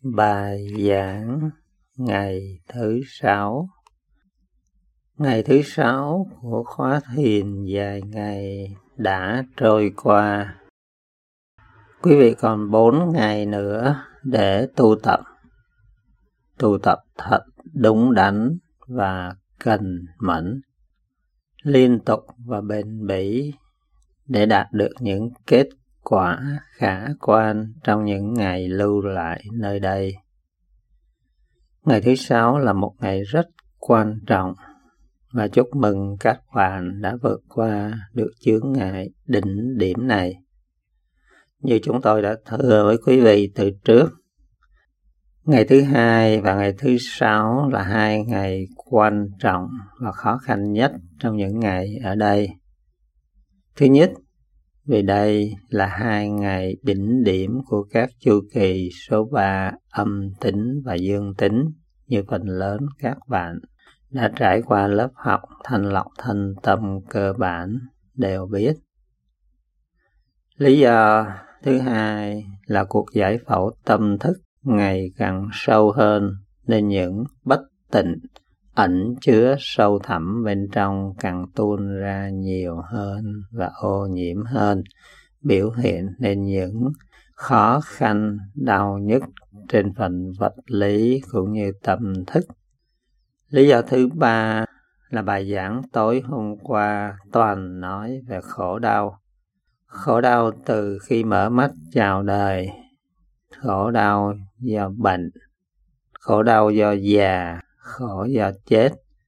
Bài giảng ngày thứ 6. Ngày thứ 6 của khóa thiền dài ngày đã trôi qua. Quý vị còn 4 ngày nữa để tu tập thật đúng đắn và cần mẫn, liên tục và bền bỉ để đạt được những kết quả khả quan trong những ngày lưu lại nơi đây. Ngày thứ 6 là một ngày rất quan trọng và chúc mừng các bạn đã vượt qua được chướng ngại đỉnh điểm này. Như chúng tôi đã thưa với quý vị từ trước, ngày thứ 2 và ngày thứ 6 là 2 ngày quan trọng và khó khăn nhất trong những ngày ở đây. Thứ nhất, vì đây là 2 ngày đỉnh điểm của các chu kỳ số 3 âm tính và dương tính như phần lớn các bạn đã trải qua lớp học thanh lọc thân tâm cơ bản đều biết. Lý do thứ hai là cuộc giải phẫu tâm thức ngày càng sâu hơn nên những bất tịnh ẩn chứa sâu thẳm bên trong càng tuôn ra nhiều hơn và ô nhiễm hơn, biểu hiện nên những khó khăn đau nhức trên phần vật lý cũng như tâm thức. Lý do thứ ba là bài giảng tối hôm qua toàn nói về khổ đau. Khổ đau từ khi mở mắt chào đời, khổ đau do bệnh, khổ đau do già, khổ do chết.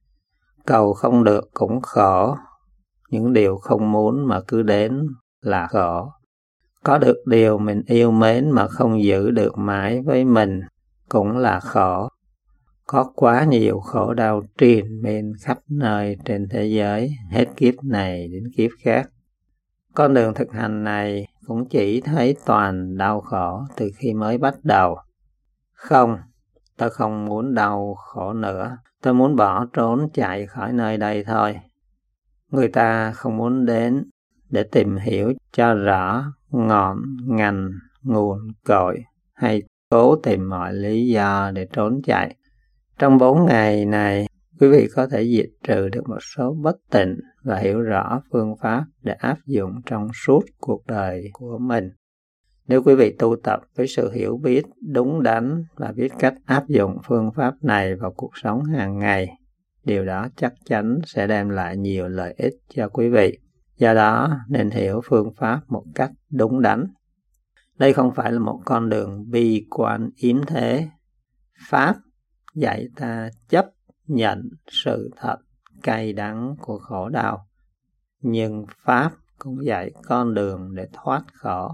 Cầu không được cũng khổ, những điều không muốn mà cứ đến là khổ. Có được điều mình yêu mến mà không giữ được mãi với mình cũng là khổ. Có quá nhiều khổ đau triền miên khắp nơi trên thế giới, hết kiếp này đến kiếp khác. Con đường thực hành này cũng chỉ thấy toàn đau khổ từ khi mới bắt đầu. Không, tôi không muốn đau khổ nữa, tôi muốn bỏ trốn chạy khỏi nơi đây thôi. Người ta không muốn đến để tìm hiểu cho rõ ngọn ngành nguồn cội hay cố tìm mọi lý do để trốn chạy. Trong 4 ngày này, quý vị có thể diệt trừ được một số bất tịnh và hiểu rõ phương pháp để áp dụng trong suốt cuộc đời của mình. Nếu quý vị tu tập với sự hiểu biết đúng đắn và biết cách áp dụng phương pháp này vào cuộc sống hàng ngày, điều đó chắc chắn sẽ đem lại nhiều lợi ích cho quý vị. Do đó nên hiểu phương pháp một cách đúng đắn. Đây không phải là một con đường bi quan yếm thế. Pháp dạy ta chấp nhận sự thật cay đắng của khổ đau, nhưng Pháp cũng dạy con đường để thoát khổ.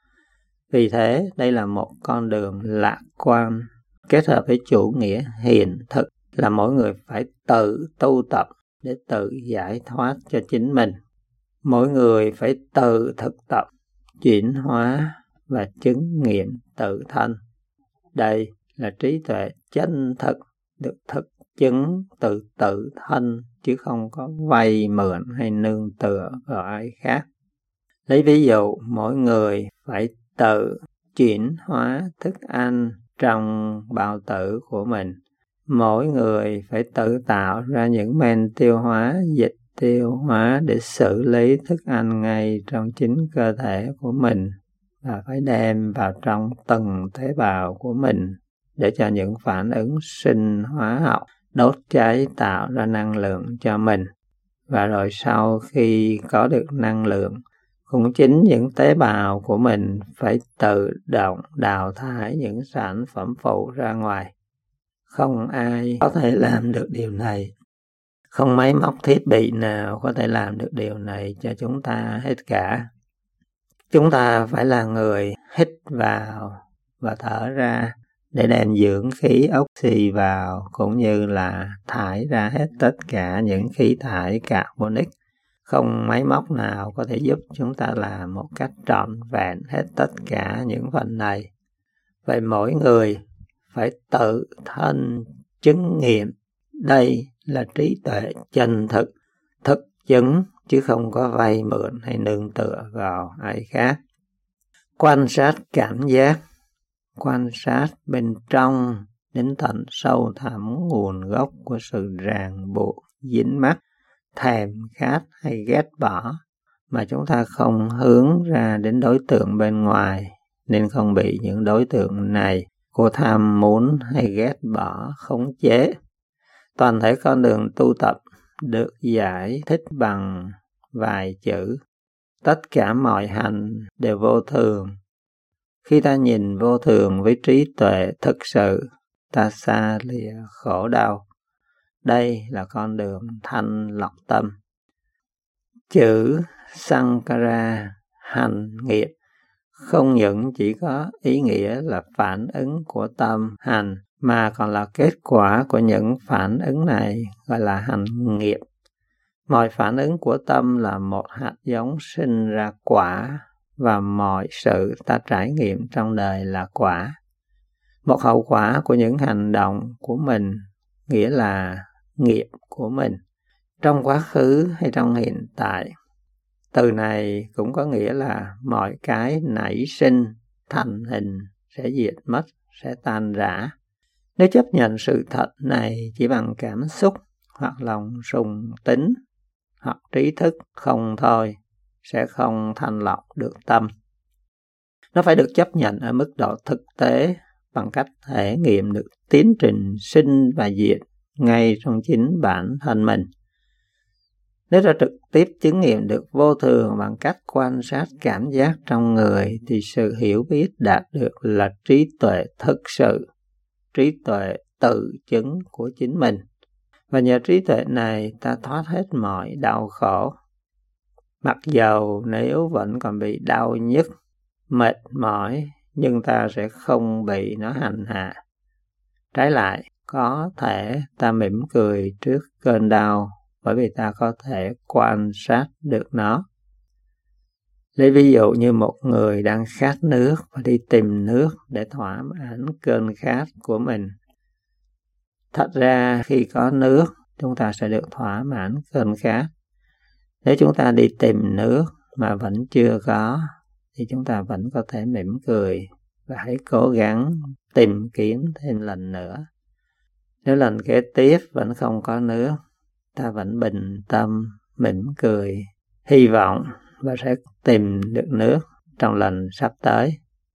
Vì thế, đây là một con đường lạc quan kết hợp với chủ nghĩa hiện thực là mỗi người phải tự tu tập để tự giải thoát cho chính mình. Mỗi người phải tự thực tập, chuyển hóa và chứng nghiệm tự thân. Đây là trí tuệ chân thực được thực chứng từ tự thân chứ không có vay mượn hay nương tựa vào ai khác. Lấy ví dụ, mỗi người phải tự chuyển hóa thức ăn trong bao tử của mình. Mỗi người phải tự tạo ra những men tiêu hóa, dịch tiêu hóa để xử lý thức ăn ngay trong chính cơ thể của mình và phải đem vào trong từng tế bào của mình để cho những phản ứng sinh hóa học đốt cháy tạo ra năng lượng cho mình. Và rồi sau khi có được năng lượng, cũng chính những tế bào của mình phải tự động đào thải những sản phẩm phụ ra ngoài. Không ai có thể làm được điều này. Không máy móc thiết bị nào có thể làm được điều này cho chúng ta hết cả. Chúng ta phải là người hít vào và thở ra để đem dưỡng khí oxy vào, cũng như là thải ra hết tất cả những khí thải carbonic. Không máy móc nào có thể giúp chúng ta làm một cách trọn vẹn hết tất cả những phần này. Vậy mỗi người phải tự thân chứng nghiệm. Đây là trí tuệ chân thực, thực chứng chứ không có vay mượn hay nương tựa vào ai khác. Quan sát cảm giác quan sát bên trong đến tận sâu thẳm nguồn gốc của sự ràng buộc, dính mắc, thèm khát hay ghét bỏ, mà chúng ta không hướng ra đến đối tượng bên ngoài, nên không bị những đối tượng này của tham muốn hay ghét bỏ khống chế. Toàn thể con đường tu tập được giải thích bằng vài chữ: tất cả mọi hành đều vô thường. Khi ta nhìn vô thường với trí tuệ thực sự, ta xa lìa khổ đau. Đây là con đường thanh lọc tâm. Chữ Sankhara, hành nghiệp, không những chỉ có ý nghĩa là phản ứng của tâm hành, mà còn là kết quả của những phản ứng này, gọi là hành nghiệp. Mọi phản ứng của tâm là một hạt giống sinh ra quả, và mọi sự ta trải nghiệm trong đời là quả. Một hậu quả của những hành động của mình, nghĩa là nghiệp của mình, trong quá khứ hay trong hiện tại. Từ này cũng có nghĩa là mọi cái nảy sinh, thành hình, sẽ diệt mất, sẽ tan rã. Nếu chấp nhận sự thật này chỉ bằng cảm xúc, hoặc lòng sùng tín, hoặc trí thức không thôi, sẽ không thanh lọc được tâm. Nó phải được chấp nhận ở mức độ thực tế bằng cách thể nghiệm được tiến trình sinh và diệt ngay trong chính bản thân mình. Nếu ta trực tiếp chứng nghiệm được vô thường bằng cách quan sát cảm giác trong người, thì sự hiểu biết đạt được là trí tuệ thực sự, trí tuệ tự chứng của chính mình. Và nhờ trí tuệ này ta thoát hết mọi đau khổ. Mặc dầu nếu vẫn còn bị đau nhức, mệt mỏi, nhưng ta sẽ không bị nó hành hạ. Trái lại, có thể ta mỉm cười trước cơn đau, bởi vì ta có thể quan sát được nó. Lấy ví dụ như một người đang khát nước và đi tìm nước để thỏa mãn cơn khát của mình. Thật ra khi có nước, chúng ta sẽ được thỏa mãn cơn khát. Nếu chúng ta đi tìm nước mà vẫn chưa có, thì chúng ta vẫn có thể mỉm cười và hãy cố gắng tìm kiếm thêm lần nữa. Nếu lần kế tiếp vẫn không có nước, ta vẫn bình tâm, mỉm cười, hy vọng và sẽ tìm được nước trong lần sắp tới.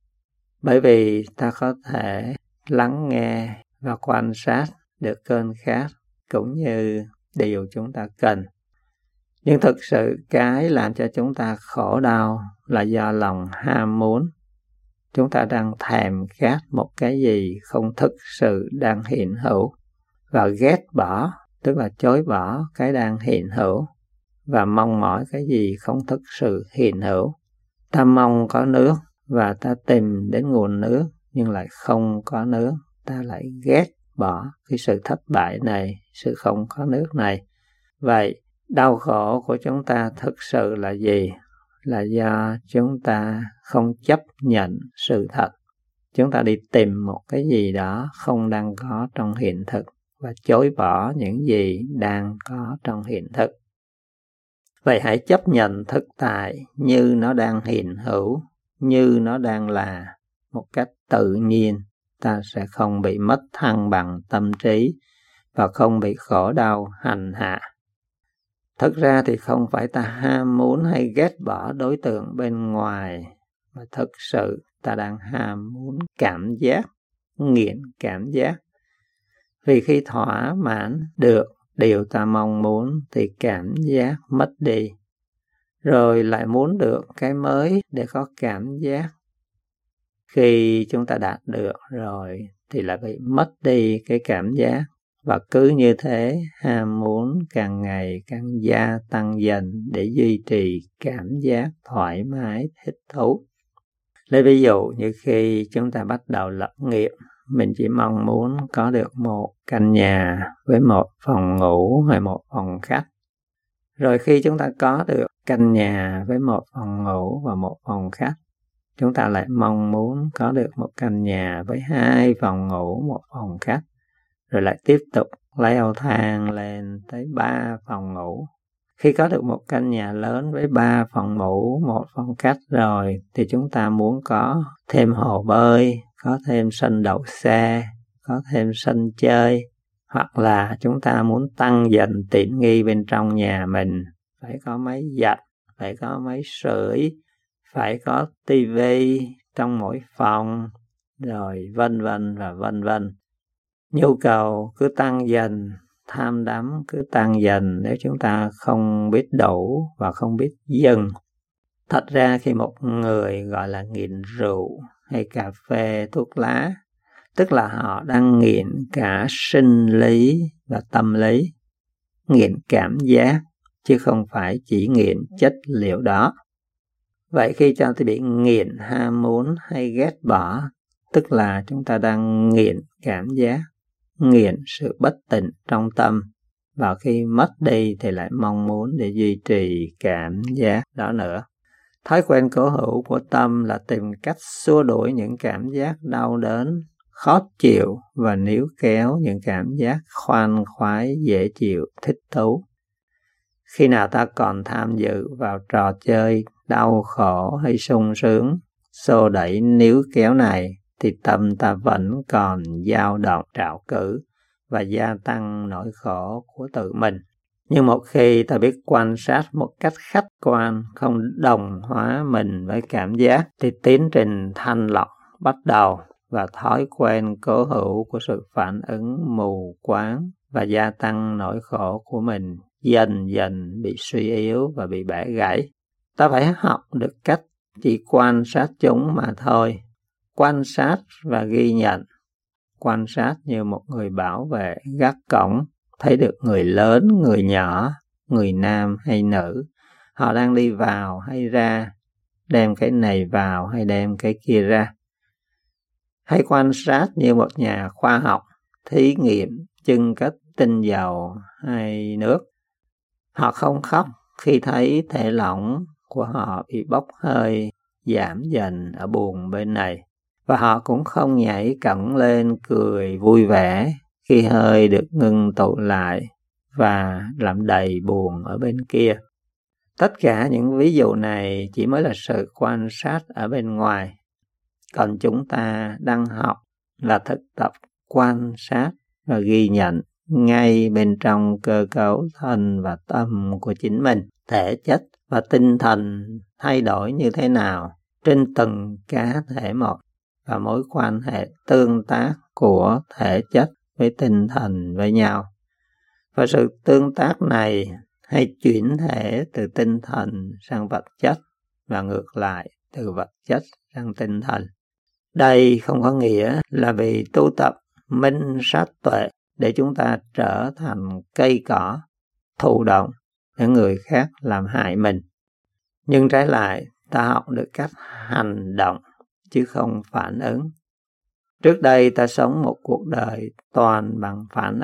Bởi vì ta có thể lắng nghe và quan sát được cơn khát cũng như điều chúng ta cần. Nhưng thực sự cái làm cho chúng ta khổ đau là do lòng ham muốn. Chúng ta đang thèm khát một cái gì không thực sự đang hiện hữu, và ghét bỏ, tức là chối bỏ cái đang hiện hữu, và mong mỏi cái gì không thực sự hiện hữu. Ta mong có nước và ta tìm đến nguồn nước nhưng lại không có nước. Ta lại ghét bỏ cái sự thất bại này, sự không có nước này. Vậy đau khổ của chúng ta thực sự là gì? Là do chúng ta không chấp nhận sự thật. Chúng ta đi tìm một cái gì đó không đang có trong hiện thực và chối bỏ những gì đang có trong hiện thực. Vậy hãy chấp nhận thực tại như nó đang hiện hữu, như nó đang là một cách tự nhiên. Ta sẽ không bị mất thăng bằng tâm trí và không bị khổ đau hành hạ. Thực ra thì không phải ta ham muốn hay ghét bỏ đối tượng bên ngoài, mà thực sự ta đang ham muốn cảm giác, nghiện cảm giác. Vì khi thỏa mãn được điều ta mong muốn thì cảm giác mất đi, rồi lại muốn được cái mới để có cảm giác. Khi chúng ta đạt được rồi thì lại bị mất đi cái cảm giác, và cứ như thế ham muốn càng ngày càng gia tăng dần để duy trì cảm giác thoải mái thích thú. Lấy ví dụ như khi chúng ta bắt đầu lập nghiệp, mình chỉ mong muốn có được một căn nhà với một phòng ngủ hay một phòng khách. Rồi khi chúng ta có được căn nhà với một phòng ngủ và một phòng khách, chúng ta lại mong muốn có được một căn nhà với 2 phòng ngủ, một phòng khách. Rồi lại tiếp tục leo thang lên tới 3 phòng ngủ. Khi có được một căn nhà lớn với 3 phòng ngủ, một phòng khách rồi, thì chúng ta muốn có thêm hồ bơi, có thêm sân đậu xe, có thêm sân chơi, hoặc là chúng ta muốn tăng dần tiện nghi bên trong nhà mình, phải có máy giặt, phải có máy sưởi, phải có tivi trong mỗi phòng, rồi vân vân và vân vân. Nhu cầu cứ tăng dần, tham đắm cứ tăng dần nếu chúng ta không biết đủ và không biết dừng. Thật ra khi một người gọi là nghiện rượu hay cà phê, thuốc lá, tức là họ đang nghiện cả sinh lý và tâm lý, nghiện cảm giác, chứ không phải chỉ nghiện chất liệu đó. Vậy khi chúng ta bị nghiện ham muốn hay ghét bỏ, tức là chúng ta đang nghiện cảm giác, nghiện sự bất tịnh trong tâm, và khi mất đi thì lại mong muốn để duy trì cảm giác đó nữa. Thói quen cố hữu của tâm là tìm cách xua đuổi những cảm giác đau đớn, khó chịu và níu kéo những cảm giác khoan khoái, dễ chịu, thích thú. Khi nào ta còn tham dự vào trò chơi đau khổ hay sung sướng, xô đẩy níu kéo này, thì tâm ta vẫn còn dao động trạo cử và gia tăng nỗi khổ của tự mình. Nhưng một khi ta biết quan sát một cách khách quan, không đồng hóa mình với cảm giác, thì tiến trình thanh lọc bắt đầu và thói quen cố hữu của sự phản ứng mù quáng và gia tăng nỗi khổ của mình dần dần bị suy yếu và bị bẻ gãy. Ta phải học được cách chỉ quan sát chúng mà thôi. Quan sát và ghi nhận. Quan sát như một người bảo vệ gác cổng, thấy được người lớn, người nhỏ, người nam hay nữ, họ đang đi vào hay ra, đem cái này vào hay đem cái kia ra. Hay quan sát như một nhà khoa học, thí nghiệm chưng cất tinh dầu hay nước. Họ không khóc khi thấy thể lỏng của họ bị bốc hơi, giảm dần ở buồng bên này. Và họ cũng không nhảy cẫng lên cười vui vẻ khi hơi được ngưng tụ lại và làm đầy buồng ở bên kia. Tất cả những ví dụ này chỉ mới là sự quan sát ở bên ngoài. Còn chúng ta đang học là thực tập quan sát và ghi nhận ngay bên trong cơ cấu thân và tâm của chính mình. Thể chất và tinh thần thay đổi như thế nào trên từng cá thể một, và mối quan hệ tương tác của thể chất với tinh thần với nhau. Và sự tương tác này hay chuyển thể từ tinh thần sang vật chất và ngược lại từ vật chất sang tinh thần. Đây không có nghĩa là vì tu tập minh sát tuệ để chúng ta trở thành cây cỏ thụ động để người khác làm hại mình. Nhưng trái lại, ta học được cách hành động chứ không phản ứng. Trước đây ta sống một cuộc đời toàn bằng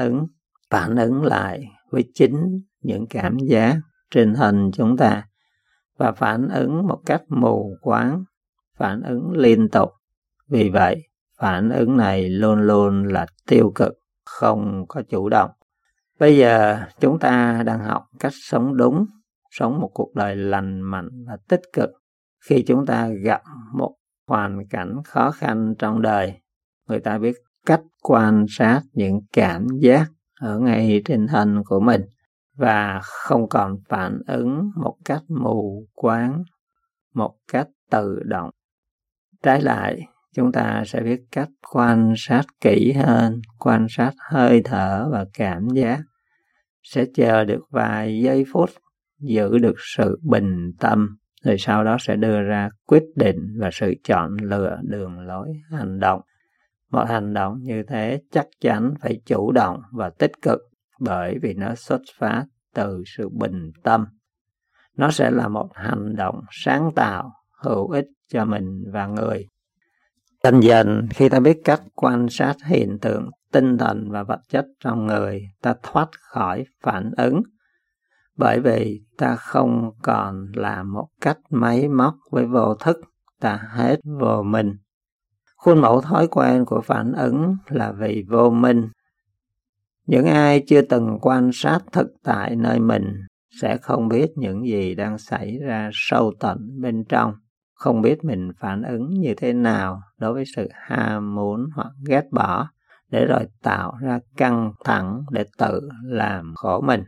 phản ứng lại với chính những cảm giác trên thân chúng ta, và phản ứng một cách mù quáng, phản ứng liên tục. Vì vậy, phản ứng này luôn luôn là tiêu cực, không có chủ động. Bây giờ chúng ta đang học cách sống đúng, sống một cuộc đời lành mạnh và tích cực. Khi chúng ta gặp một hoàn cảnh khó khăn trong đời, người ta biết cách quan sát những cảm giác ở ngay trên thân của mình và không còn phản ứng một cách mù quáng, một cách tự động. Trái lại, chúng ta sẽ biết cách quan sát kỹ hơn, quan sát hơi thở và cảm giác, sẽ chờ được vài giây phút, giữ được sự bình tâm, rồi sau đó sẽ đưa ra quyết định và sự chọn lựa đường lối hành động. Một hành động như thế chắc chắn phải chủ động và tích cực, bởi vì nó xuất phát từ sự bình tâm. Nó sẽ là một hành động sáng tạo, hữu ích cho mình và người. Dần dần khi ta biết cách quan sát hiện tượng tinh thần và vật chất trong người, ta thoát khỏi phản ứng, bởi vì ta không còn làm một cách máy móc với vô thức, ta hết vô minh. Khuôn mẫu thói quen của phản ứng là vì vô minh. Những ai chưa từng quan sát thực tại nơi mình sẽ không biết những gì đang xảy ra sâu tận bên trong. không biết mình phản ứng như thế nào đối với sự ham muốn hoặc ghét bỏ, để rồi tạo ra căng thẳng để tự làm khổ mình.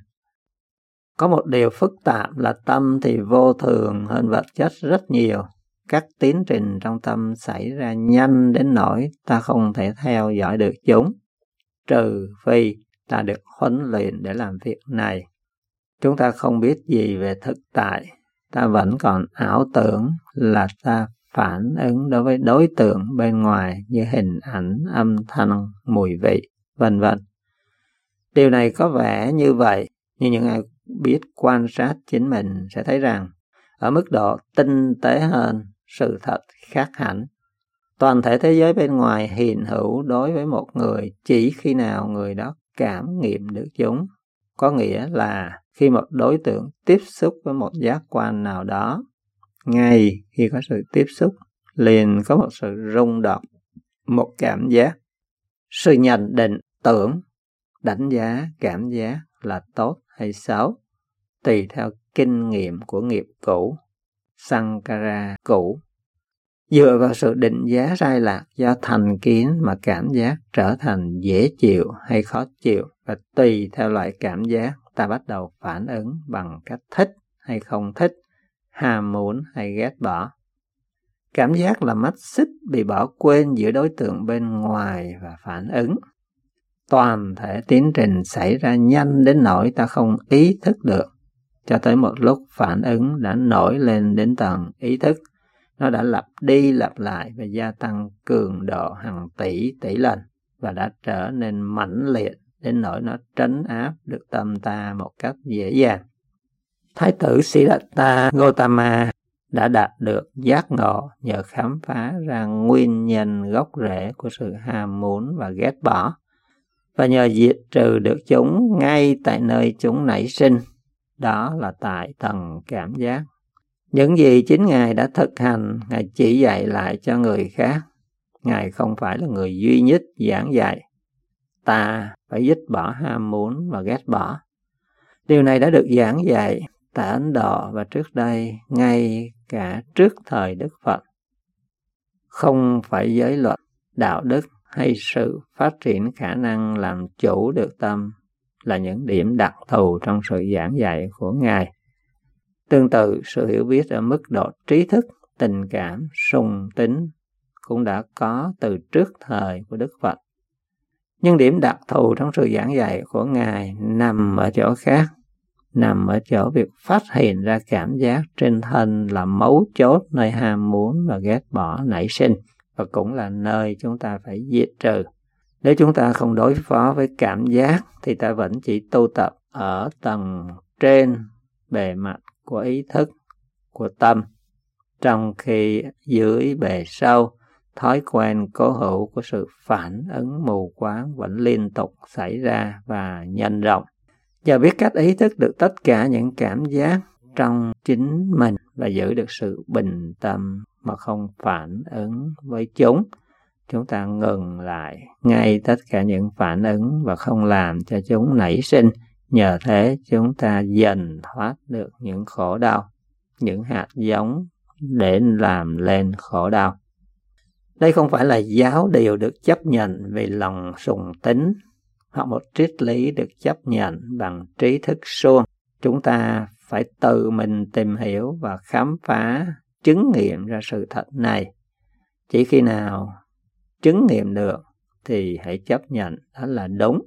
Có một điều phức tạp là tâm thì vô thường hơn vật chất rất nhiều. Các tiến trình trong tâm xảy ra nhanh đến nỗi ta không thể theo dõi được chúng, trừ phi ta được huấn luyện để làm việc này. Chúng ta không biết gì về thực tại, ta vẫn còn ảo tưởng là ta phản ứng đối với đối tượng bên ngoài như hình ảnh, âm thanh, mùi vị, vân vân. Điều này có vẻ như vậy, nhưng những ai biết quan sát chính mình sẽ thấy rằng ở mức độ tinh tế hơn, sự thật khác hẳn. Toàn thể thế giới bên ngoài hiện hữu đối với một người chỉ khi nào người đó cảm nghiệm được chúng. Có nghĩa là khi một đối tượng tiếp xúc với một giác quan nào đó, ngay khi có sự tiếp xúc, liền có một sự rung động, một cảm giác. Sự nhận định, tưởng, đánh giá, cảm giác là tốt hay xấu, tùy theo kinh nghiệm của nghiệp cũ, Sankara cũ. Dựa vào sự định giá sai lạc do thành kiến mà cảm giác trở thành dễ chịu hay khó chịu, và tùy theo loại cảm giác ta bắt đầu phản ứng bằng cách thích hay không thích, ham muốn hay ghét bỏ. Cảm giác là mắt xích bị bỏ quên giữa đối tượng bên ngoài và phản ứng. Toàn thể tiến trình xảy ra nhanh đến nỗi ta không ý thức được, cho tới một lúc phản ứng đã nổi lên đến tầng ý thức. Nó đã lặp đi lặp lại và gia tăng cường độ hàng tỷ lần, và đã trở nên mãnh liệt đến nỗi nó trấn áp được tâm ta một cách dễ dàng. Thái tử Siddhartha Gautama đã đạt được giác ngộ nhờ khám phá ra nguyên nhân gốc rễ của sự ham muốn và ghét bỏ, và nhờ diệt trừ được chúng ngay tại nơi chúng nảy sinh, đó là tại tầng cảm giác. Những gì chính Ngài đã thực hành, Ngài chỉ dạy lại cho người khác. Ngài không phải là người duy nhất giảng dạy ta phải dứt bỏ ham muốn và ghét bỏ. Điều này đã được giảng dạy tại Ấn Độ và trước đây, ngay cả trước thời Đức Phật. Không phải giới luật, đạo đức hay sự phát triển khả năng làm chủ được tâm là những điểm đặc thù trong sự giảng dạy của Ngài. Tương tự, sự hiểu biết ở mức độ trí thức, tình cảm, sùng tín cũng đã có từ trước thời của Đức Phật. Nhưng điểm đặc thù trong sự giảng dạy của Ngài nằm ở chỗ khác, nằm ở chỗ việc phát hiện ra cảm giác trên thân là mấu chốt nơi ham muốn và ghét bỏ nảy sinh, và cũng là nơi chúng ta phải diệt trừ. Nếu chúng ta không đối phó với cảm giác thì ta vẫn chỉ tu tập ở tầng trên bề mặt của ý thức, của tâm, trong khi dưới bề sâu, thói quen cố hữu của sự phản ứng mù quáng vẫn liên tục xảy ra và nhân rộng. Nhờ biết cách ý thức được tất cả những cảm giác trong chính mình và giữ được sự bình tâm mà không phản ứng với chúng ta ngừng lại ngay tất cả những phản ứng và không làm cho chúng nảy sinh. Nhờ thế chúng ta dần thoát được những khổ đau, những hạt giống để làm lên khổ đau. Đây không phải là giáo điều được chấp nhận vì lòng sùng tín, hoặc một triết lý được chấp nhận bằng trí thức suông. Chúng ta phải tự mình tìm hiểu và khám phá, chứng nghiệm ra sự thật này. Chỉ khi nào chứng nghiệm được thì hãy chấp nhận đó là đúng.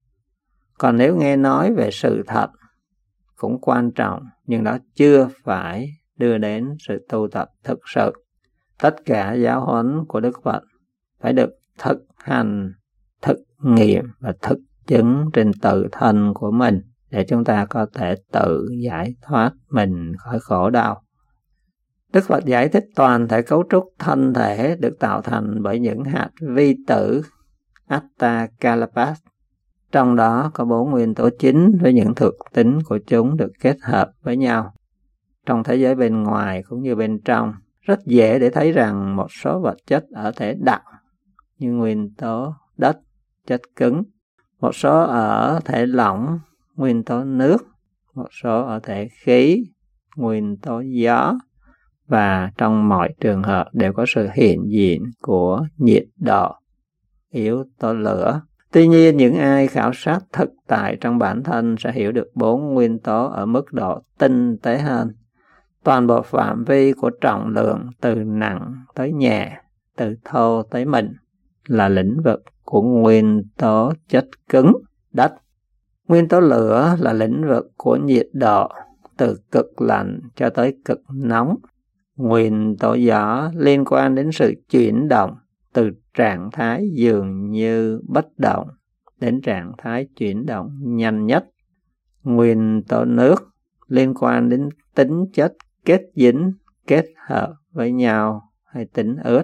Còn nếu nghe nói về sự thật cũng quan trọng, nhưng đó chưa phải đưa đến sự tu tập thực sự. Tất cả giáo huấn của Đức Phật phải được thực hành, thực nghiệm và thực chứng trên tự thân của mình để chúng ta có thể tự giải thoát mình khỏi khổ đau. Đức Phật giải thích toàn thể cấu trúc thân thể được tạo thành bởi những hạt vi tử Atta Kalapas. Trong đó có 4 nguyên tố chính với những thuộc tính của chúng được kết hợp với nhau. Trong thế giới bên ngoài cũng như bên trong, rất dễ để thấy rằng một số vật chất ở thể đặc như nguyên tố đất, chất cứng, một số ở thể lỏng, nguyên tố nước, một số ở thể khí, nguyên tố gió, và trong mọi trường hợp đều có sự hiện diện của nhiệt độ, yếu tố lửa. Tuy nhiên, những ai khảo sát thực tại trong bản thân sẽ hiểu được 4 nguyên tố ở mức độ tinh tế hơn. Toàn bộ phạm vi của trọng lượng từ nặng tới nhẹ, từ thô tới mịn là lĩnh vực của nguyên tố chất cứng, đất. Nguyên tố lửa là lĩnh vực của nhiệt độ, từ cực lạnh cho tới cực nóng. Nguyên tố gió liên quan đến sự chuyển động, từ trạng thái dường như bất động đến trạng thái chuyển động nhanh nhất. Nguyên tố nước liên quan đến tính chất kết dính, kết hợp với nhau hay tính ướt.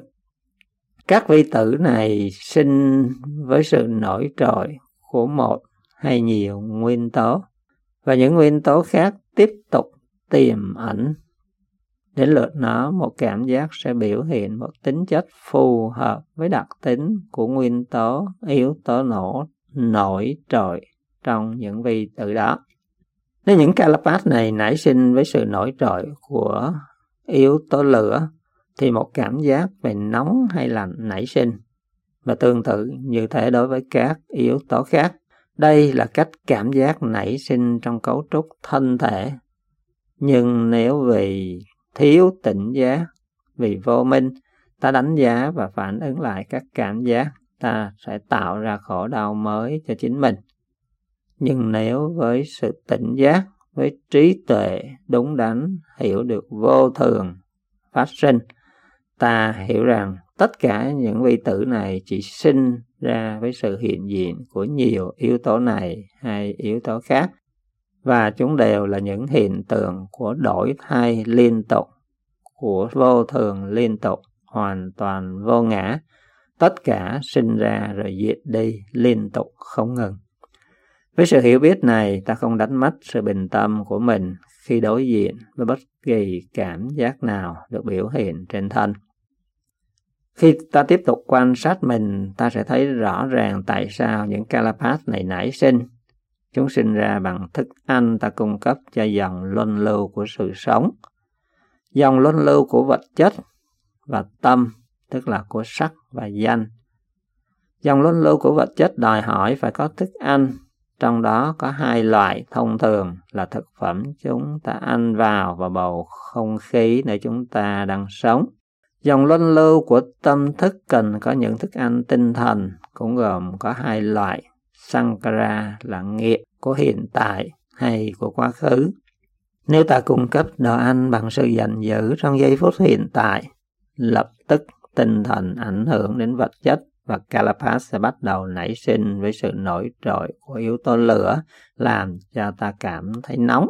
Các vi tử này sinh với sự nổi trội của một hay nhiều nguyên tố, và những nguyên tố khác tiếp tục tiềm ẩn. Đến lượt nó, một cảm giác sẽ biểu hiện một tính chất phù hợp với đặc tính của nguyên tố, yếu tố nổi trội trong những vi tử đó. Nếu những Kalapat này nảy sinh với sự nổi trội của yếu tố lửa, thì một cảm giác về nóng hay lạnh nảy sinh, và tương tự như thế đối với các yếu tố khác. Đây là cách cảm giác nảy sinh trong cấu trúc thân thể. Nhưng nếu vì thiếu tỉnh giác, vì vô minh, ta đánh giá và phản ứng lại các cảm giác, ta sẽ tạo ra khổ đau mới cho chính mình. Nhưng nếu với sự tỉnh giác, với trí tuệ đúng đắn, hiểu được vô thường phát sinh, ta hiểu rằng tất cả những vi tử này chỉ sinh ra với sự hiện diện của nhiều yếu tố này hay yếu tố khác, và chúng đều là những hiện tượng của đổi thay liên tục, của vô thường liên tục, hoàn toàn vô ngã. Tất cả sinh ra rồi diệt đi liên tục không ngừng. Với sự hiểu biết này, ta không đánh mất sự bình tâm của mình khi đối diện với bất kỳ cảm giác nào được biểu hiện trên thân. Khi ta tiếp tục quan sát mình, ta sẽ thấy rõ ràng tại sao những Kalapat này nảy sinh. Chúng sinh ra bằng thức ăn ta cung cấp cho dòng luân lưu của sự sống. Dòng luân lưu của vật chất và tâm, tức là của sắc và danh. Dòng luân lưu của vật chất đòi hỏi phải có thức ăn, trong đó có 2 loại thông thường là thực phẩm chúng ta ăn vào bầu không khí nơi chúng ta đang sống. Dòng luân lưu của tâm thức cần có những thức ăn tinh thần, cũng gồm có 2 loại, Sankara là nghiệp của hiện tại hay của quá khứ. Nếu ta cung cấp đồ ăn bằng sự giận dữ trong giây phút hiện tại, lập tức tinh thần ảnh hưởng đến vật chất, và Kalapat sẽ bắt đầu nảy sinh với sự nổi trội của yếu tố lửa, làm cho ta cảm thấy nóng.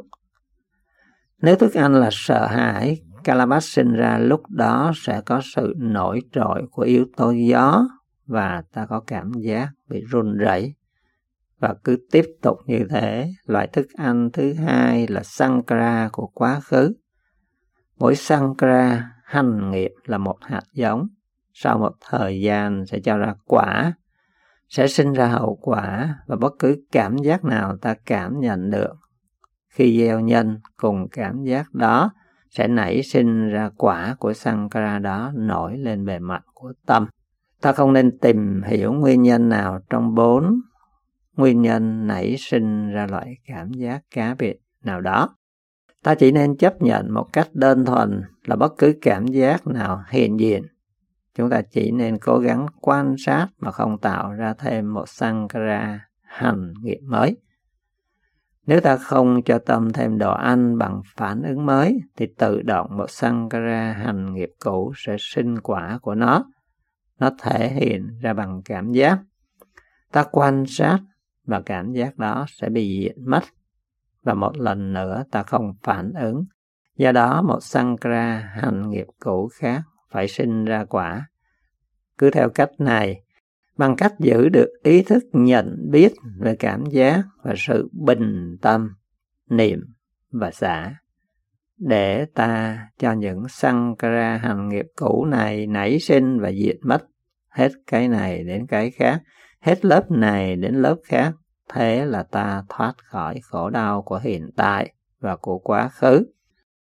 Nếu thức ăn là sợ hãi, Kalapat sinh ra lúc đó sẽ có sự nổi trội của yếu tố gió, và ta có cảm giác bị run rẩy. Và cứ tiếp tục như thế. Loại thức ăn thứ 2 là Sankara của quá khứ. Mỗi Sankara hành nghiệp là một hạt giống, sau một thời gian sẽ cho ra quả, sẽ sinh ra hậu quả, và bất cứ cảm giác nào ta cảm nhận được khi gieo nhân cùng cảm giác đó sẽ nảy sinh ra quả của Sankara đó nổi lên bề mặt của tâm. Ta không nên tìm hiểu nguyên nhân nào trong 4 nguyên nhân nảy sinh ra loại cảm giác cá biệt nào đó. Ta chỉ nên chấp nhận một cách đơn thuần là bất cứ cảm giác nào hiện diện. Chúng ta chỉ nên cố gắng quan sát mà không tạo ra thêm một Sankara hành nghiệp mới. Nếu ta không cho tâm thêm đồ ăn bằng phản ứng mới, thì tự động một Sankara hành nghiệp cũ sẽ sinh quả của nó. Nó thể hiện ra bằng cảm giác. Ta quan sát và cảm giác đó sẽ bị diệt mất. Và một lần nữa ta không phản ứng. Do đó một Sankara hành nghiệp cũ khác phải sinh ra quả. Cứ theo cách này, bằng cách giữ được ý thức nhận biết về cảm giác và sự bình tâm, niệm và xả, để ta cho những Sankara hành nghiệp cũ này nảy sinh và diệt mất, hết cái này đến cái khác, hết lớp này đến lớp khác. Thế là ta thoát khỏi khổ đau của hiện tại và của quá khứ.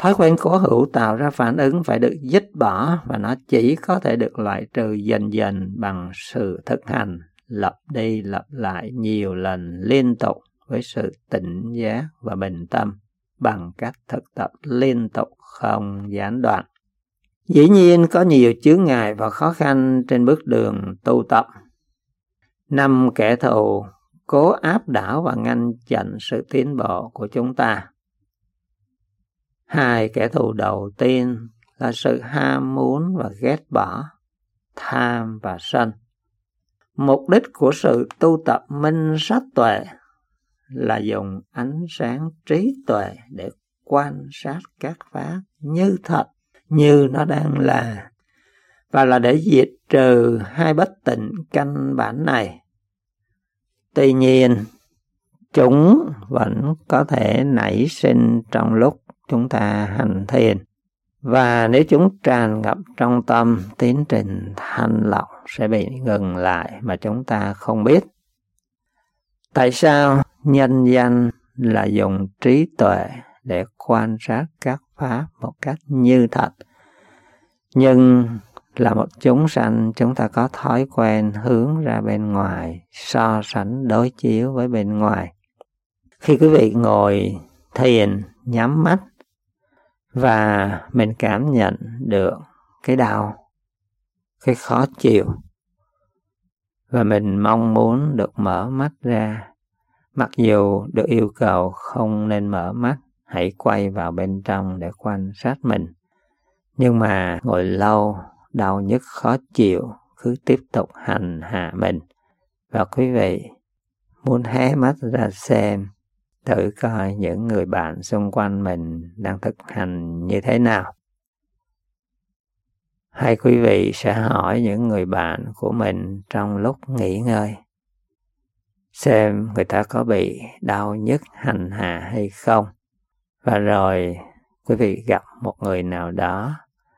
Thói quen cố hữu tạo ra phản ứng phải được dứt bỏ, và nó chỉ có thể được loại trừ dần dần bằng sự thực hành lặp đi lặp lại nhiều lần liên tục với sự tỉnh giác và bình tâm, bằng cách thực tập liên tục không gián đoạn. Dĩ nhiên có nhiều chướng ngại và khó khăn trên bước đường tu tập. 5 kẻ thù cố áp đảo và ngăn chặn sự tiến bộ của chúng ta. 2 kẻ thù đầu tiên là sự ham muốn và ghét bỏ, tham và sân. Mục đích của sự tu tập minh sát tuệ là dùng ánh sáng trí tuệ để quan sát các pháp như thật, như nó đang là, và là để diệt trừ 2 bất tịnh căn bản này. Tuy nhiên, chúng vẫn có thể nảy sinh trong lúc chúng ta hành thiền, và nếu chúng tràn ngập trong tâm, tiến trình thanh lọc sẽ bị ngừng lại mà chúng ta không biết. Tại sao nhân danh là dùng trí tuệ để quan sát các pháp một cách như thật, nhưng là một chúng sanh chúng ta có thói quen hướng ra bên ngoài, so sánh đối chiếu với bên ngoài. Khi quý vị ngồi thiền nhắm mắt và mình cảm nhận được cái đau, cái khó chịu, và mình mong muốn được mở mắt ra, mặc dù được yêu cầu không nên mở mắt, hãy quay vào bên trong để quan sát mình. Nhưng mà ngồi lâu, đau nhức khó chịu cứ tiếp tục hành hạ mình, và quý vị muốn hé mắt ra xem thử coi những người bạn xung quanh mình đang thực hành như thế nào. Hay quý vị sẽ hỏi những người bạn của mình trong lúc nghỉ ngơi, xem người ta có bị đau nhức hành hạ hay không. Và rồi quý vị gặp một người nào đó,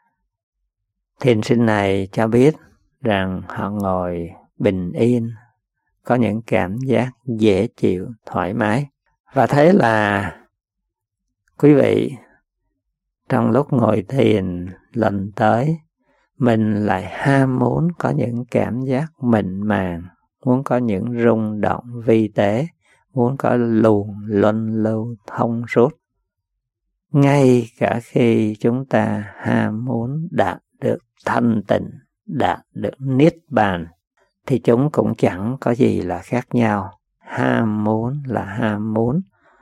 thiền sinh này cho biết rằng họ ngồi bình yên, có những cảm giác dễ chịu, thoải mái. Và thế là quý vị trong lúc ngồi thiền lần tới, mình lại ham muốn có những cảm giác mịn màng, muốn có những rung động vi tế, muốn có luồng luân lưu thông suốt. Ngay cả khi chúng ta ham muốn đạt được thanh tịnh, đạt được niết bàn, thì chúng cũng chẳng có gì là khác nhau. Ham muốn là ham muốn.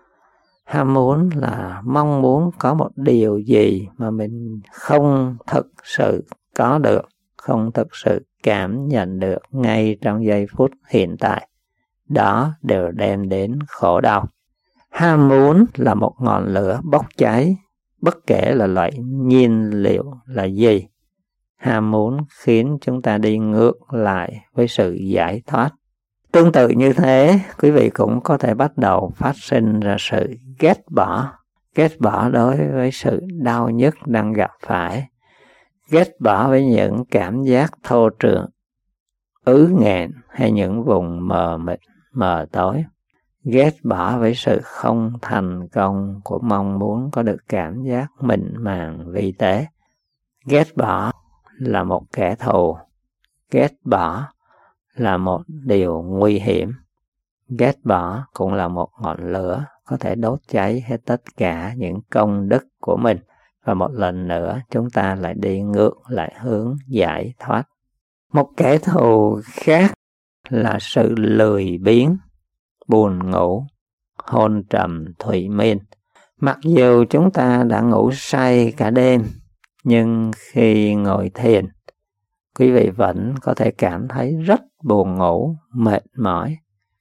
Ham muốn là mong muốn có một điều gì mà mình không thực sự có được, không thực sự cảm nhận được ngay trong giây phút hiện tại. Đó đều đem đến khổ đau. Ham muốn là một ngọn lửa bốc cháy, bất kể là loại nhiên liệu là gì. Ham muốn khiến chúng ta đi ngược lại với sự giải thoát. Tương tự như thế, quý vị cũng có thể bắt đầu phát sinh ra sự ghét bỏ đối với sự đau nhức đang gặp phải, ghét bỏ với những cảm giác thô trượng, ứ nghẹn hay những vùng mờ mịt, mờ tối, ghét bỏ với sự không thành công của mong muốn có được cảm giác mịn màng vi tế. Ghét bỏ là một kẻ thù, ghét bỏ là một điều nguy hiểm. Ghét bỏ cũng là một ngọn lửa có thể đốt cháy hết tất cả những công đức của mình. Và một lần nữa chúng ta lại đi ngược lại hướng giải thoát. Một kẻ thù khác là sự lười biếng, buồn ngủ, hôn trầm thủy miên. Mặc dù chúng ta đã ngủ say cả đêm, nhưng khi ngồi thiền, quý vị vẫn có thể cảm thấy rất buồn ngủ, mệt mỏi.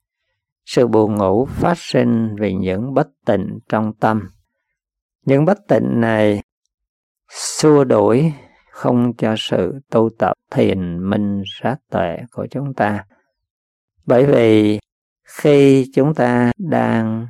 Sự buồn ngủ phát sinh vì những bất tịnh trong tâm. Những bất tịnh này xua đuổi không cho sự tu tập thiền minh sát tuệ của chúng ta. Bởi vì khi chúng ta đang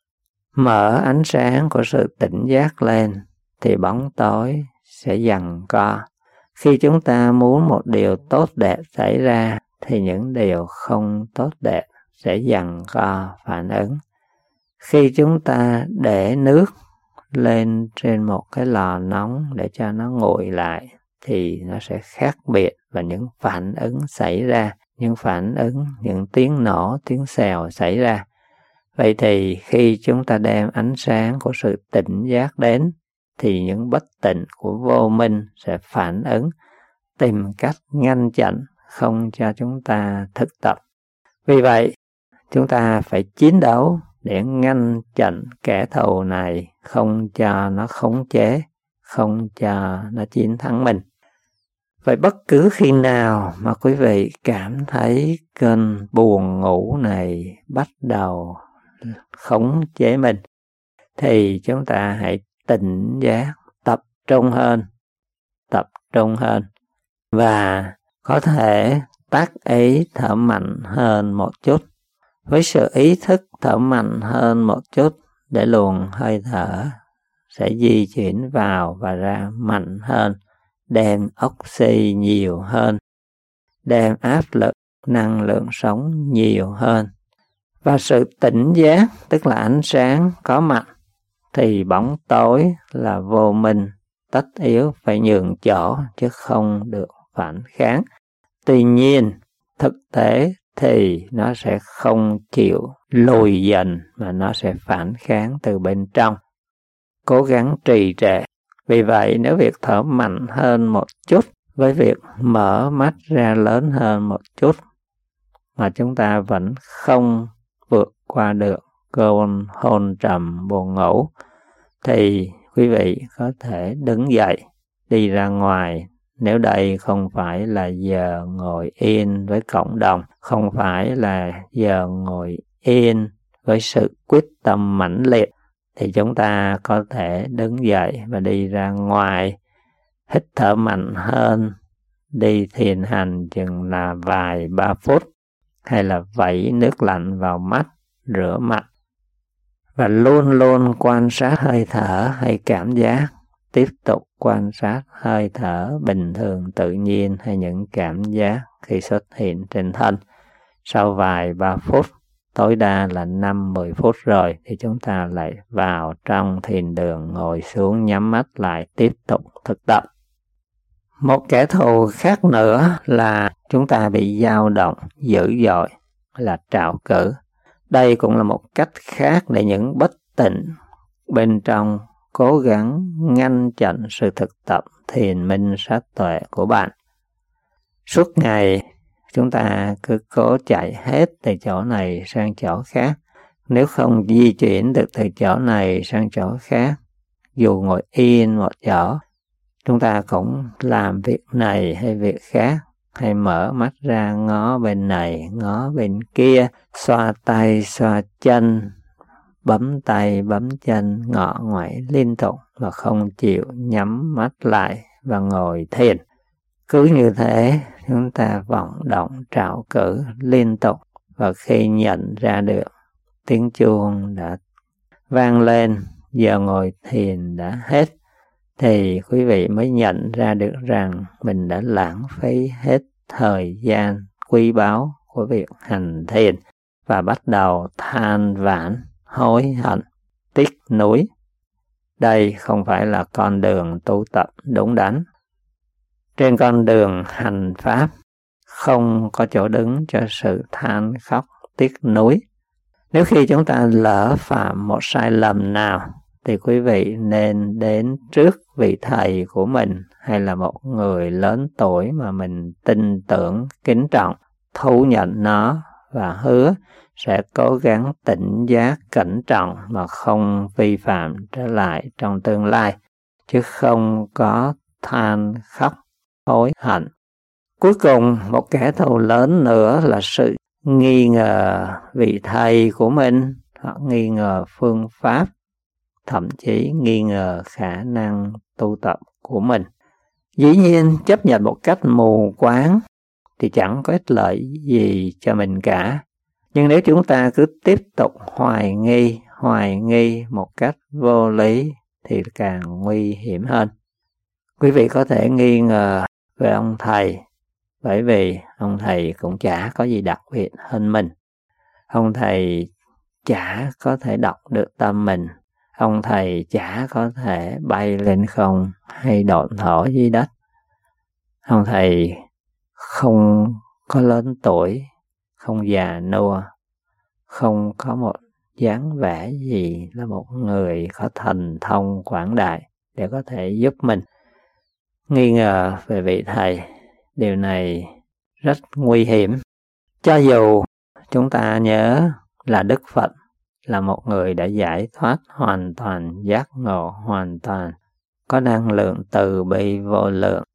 mở ánh sáng của sự tỉnh giác lên, thì bóng tối sẽ giằng co. Khi chúng ta muốn một điều tốt đẹp xảy ra, thì những điều không tốt đẹp sẽ giằng co phản ứng. Khi chúng ta để nước lên trên một cái lò nóng để cho nó nguội lại thì nó sẽ khác biệt và những phản ứng xảy ra, những tiếng nổ, tiếng xèo xảy ra. Vậy thì khi chúng ta đem ánh sáng của sự tỉnh giác đến thì những bất tịnh của vô minh sẽ phản ứng, tìm cách ngăn chặn không cho chúng ta thực tập. Vì vậy, chúng ta phải chiến đấu để ngăn chặn kẻ thù này, không cho nó khống chế, không cho nó chiến thắng mình. Vậy bất cứ khi nào mà quý vị cảm thấy cơn buồn ngủ này bắt đầu khống chế mình, thì chúng ta hãy tỉnh giác, tập trung hơn và có thể tác ý thở mạnh hơn một chút. Với sự ý thức thở mạnh hơn một chút để luồng hơi thở sẽ di chuyển vào và ra mạnh hơn, đem oxy nhiều hơn, đem áp lực năng lượng sống nhiều hơn. Và sự tỉnh giác, tức là ánh sáng có mặt, thì bóng tối là vô minh, tất yếu phải nhường chỗ chứ không được phản kháng. Tuy nhiên, thực tế thì nó sẽ không chịu lùi dần mà nó sẽ phản kháng từ bên trong, cố gắng trì trệ. Vì vậy nếu việc thở mạnh hơn một chút với việc mở mắt ra lớn hơn một chút mà chúng ta vẫn không vượt qua được cơn hôn trầm buồn ngủ, thì quý vị có thể đứng dậy đi ra ngoài. Nếu đây không phải là giờ ngồi yên với cộng đồng, không phải là giờ ngồi yên với sự quyết tâm mãnh liệt, thì chúng ta có thể đứng dậy và đi ra ngoài, hít thở mạnh hơn, đi thiền hành chừng là vài 3 phút, hay là vẩy nước lạnh vào mắt, rửa mặt. Và luôn luôn quan sát hơi thở hay cảm giác, tiếp tục quan sát hơi thở bình thường tự nhiên hay những cảm giác khi xuất hiện trên thân. Sau vài 3 phút, tối đa là 5-10 phút rồi, thì chúng ta lại vào trong thiền đường, ngồi xuống nhắm mắt lại tiếp tục thực tập. Một kẻ thù khác nữa là chúng ta bị dao động dữ dội, là trạo cử. Đây cũng là một cách khác để những bất tịnh bên trong cố gắng ngăn chặn sự thực tập thiền minh sát tuệ của bạn. Suốt ngày chúng ta cứ cố chạy hết từ chỗ này sang chỗ khác. Nếu không di chuyển được từ chỗ này sang chỗ khác, dù ngồi yên một chỗ, chúng ta cũng làm việc này hay việc khác, hay mở mắt ra ngó bên này, ngó bên kia, xoa tay, xoa chân, bấm tay, bấm chân, ngọ ngoại liên tục và không chịu nhắm mắt lại và ngồi thiền. Cứ như thế, chúng ta vọng động trạo cử liên tục, và khi nhận ra được tiếng chuông đã vang lên, giờ ngồi thiền đã hết, thì quý vị mới nhận ra được rằng mình đã lãng phí hết thời gian quý báu của việc hành thiền và bắt đầu than vãn, hối hận, tiếc nuối. Đây không phải là con đường tu tập đúng đắn. Trên con đường hành pháp không có chỗ đứng cho sự than khóc tiếc nuối. Nếu khi chúng ta lỡ phạm một sai lầm nào thì quý vị nên đến trước vị thầy của mình hay là một người lớn tuổi mà mình tin tưởng, kính trọng, thú nhận nó và hứa sẽ cố gắng tỉnh giác, cẩn trọng mà không vi phạm trở lại trong tương lai, chứ không có than khóc hối hận. Cuối cùng, một kẻ thù lớn nữa là sự nghi ngờ vị thầy của mình, hoặc nghi ngờ phương pháp, thậm chí nghi ngờ khả năng tu tập của mình. Dĩ nhiên, chấp nhận một cách mù quáng thì chẳng có ích lợi gì cho mình cả. Nhưng nếu chúng ta cứ tiếp tục hoài nghi một cách vô lý thì càng nguy hiểm hơn. Quý vị có thể nghi ngờ về ông thầy, bởi vì ông thầy cũng chả có gì đặc biệt hơn mình. Ông thầy chả có thể đọc được tâm mình. ông thầy chả có thể bay lên không hay độn thổ dưới đất. Ông thầy không có lớn tuổi, không già nua, không có một dáng vẻ gì là một người có thần thông quảng đại để có thể giúp mình. Nghi ngờ về vị thầy, điều này rất nguy hiểm. Cho dù chúng ta nhớ là Đức Phật là một người đã giải thoát hoàn toàn, giác ngộ hoàn toàn, có năng lượng từ bi vô lượng,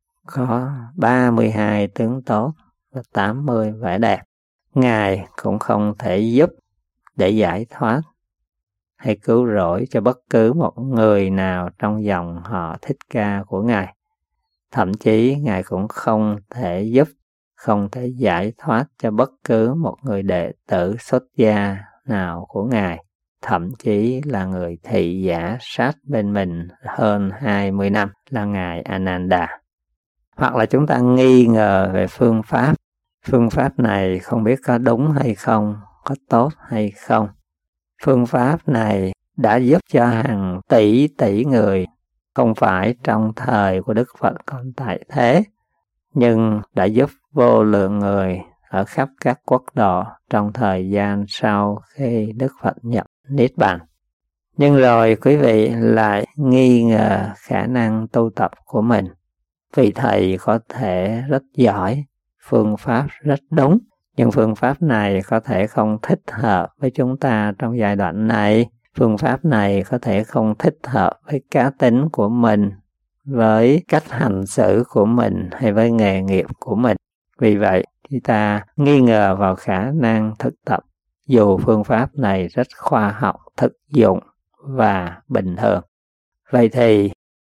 có 32 tướng tốt và 80 vẻ đẹp. Ngài cũng không thể giúp để giải thoát hay cứu rỗi cho bất cứ một người nào trong dòng họ Thích Ca của Ngài. Thậm chí Ngài cũng không thể giúp, không thể giải thoát cho bất cứ một người đệ tử xuất gia nào của Ngài, thậm chí là người thị giả sát bên mình hơn 20 năm là Ngài Ananda. Hoặc là chúng ta nghi ngờ về phương pháp. Phương pháp này không biết có đúng hay không, có tốt hay không. Phương pháp này đã giúp cho hàng tỷ tỷ người, không phải trong thời của Đức Phật còn tại thế, nhưng đã giúp vô lượng người ở khắp các quốc độ trong thời gian sau khi Đức Phật nhập Niết Bàn. Nhưng rồi quý vị lại nghi ngờ khả năng tu tập của mình. Vị thầy có thể rất giỏi, phương pháp rất đúng, nhưng phương pháp này có thể không thích hợp với chúng ta trong giai đoạn này. Phương pháp này có thể không thích hợp với cá tính của mình, với cách hành xử của mình hay với nghề nghiệp của mình. Vì vậy, chúng ta nghi ngờ vào khả năng thực tập, dù phương pháp này rất khoa học, thực dụng và bình thường. Vậy thì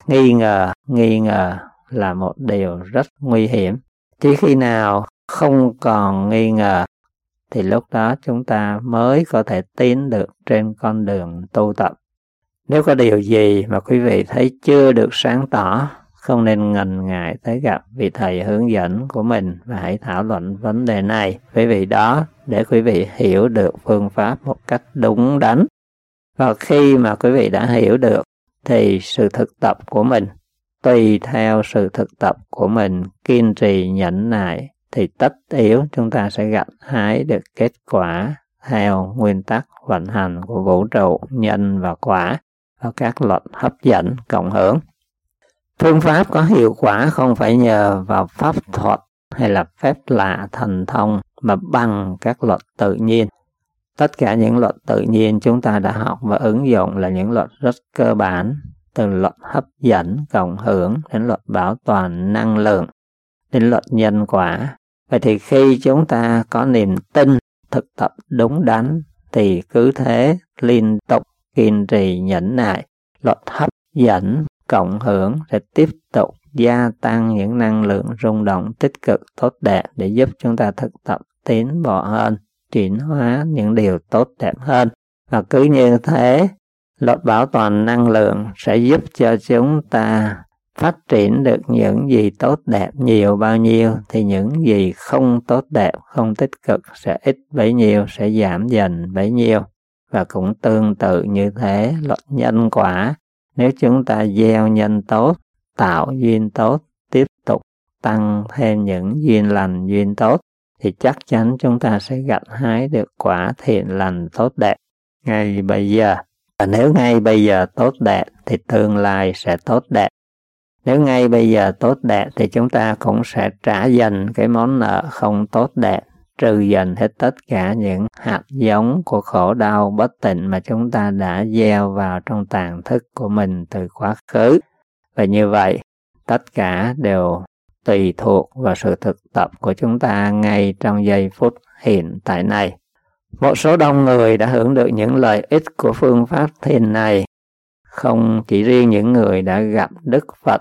nghi ngờ là một điều rất nguy hiểm. Chỉ khi nào không còn nghi ngờ thì lúc đó chúng ta mới có thể tiến được trên con đường tu tập. Nếu có điều gì mà quý vị thấy chưa được sáng tỏ, không nên ngần ngại tới gặp vị thầy hướng dẫn của mình và hãy thảo luận vấn đề này với vị đó để quý vị hiểu được phương pháp một cách đúng đắn. Và khi mà quý vị đã hiểu được thì sự thực tập của mình, tùy theo sự thực tập của mình kiên trì nhẫn nại, thì tất yếu chúng ta sẽ gặt hái được kết quả theo nguyên tắc vận hành của vũ trụ, nhân và quả và các luật hấp dẫn cộng hưởng. Phương pháp có hiệu quả không phải nhờ vào pháp thuật hay là phép lạ thần thông mà bằng các luật tự nhiên. Tất cả những luật tự nhiên chúng ta đã học và ứng dụng là những luật rất cơ bản, từ luật hấp dẫn cộng hưởng đến luật bảo toàn năng lượng, đến luật nhân quả. Vậy thì khi chúng ta có niềm tin thực tập đúng đắn thì cứ thế liên tục kiên trì nhẫn nại, luật hấp dẫn cộng hưởng sẽ tiếp tục gia tăng những năng lượng rung động tích cực tốt đẹp để giúp chúng ta thực tập tiến bộ hơn, chuyển hóa những điều tốt đẹp hơn. Và cứ như thế, luật bảo toàn năng lượng sẽ giúp cho chúng ta phát triển được những gì tốt đẹp nhiều bao nhiêu thì những gì không tốt đẹp, không tích cực sẽ ít bấy nhiêu, sẽ giảm dần bấy nhiêu. Và cũng tương tự như thế, luật nhân quả, nếu chúng ta gieo nhân tốt, tạo duyên tốt, tiếp tục tăng thêm những duyên lành, duyên tốt, thì chắc chắn chúng ta sẽ gặt hái được quả thiện lành tốt đẹp ngay bây giờ. Và nếu ngay bây giờ tốt đẹp thì tương lai sẽ tốt đẹp. Nếu ngay bây giờ tốt đẹp thì chúng ta cũng sẽ trả dần cái món nợ không tốt đẹp, trừ dần hết tất cả những hạt giống của khổ đau bất tịnh mà chúng ta đã gieo vào trong tàng thức của mình từ quá khứ. Và như vậy, tất cả đều tùy thuộc vào sự thực tập của chúng ta ngay trong giây phút hiện tại này. Một số đông người đã hưởng được những lợi ích của phương pháp thiền này, không chỉ riêng những người đã gặp Đức Phật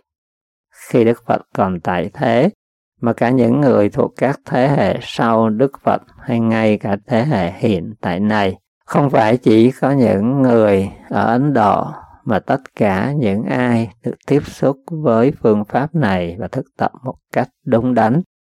khi Đức Phật còn tại thế, mà cả những người thuộc các thế hệ sau Đức Phật hay ngay cả thế hệ hiện tại này. Không phải chỉ có những người ở Ấn Độ, mà tất cả những ai được tiếp xúc với phương pháp này và thực tập một cách đúng đắn,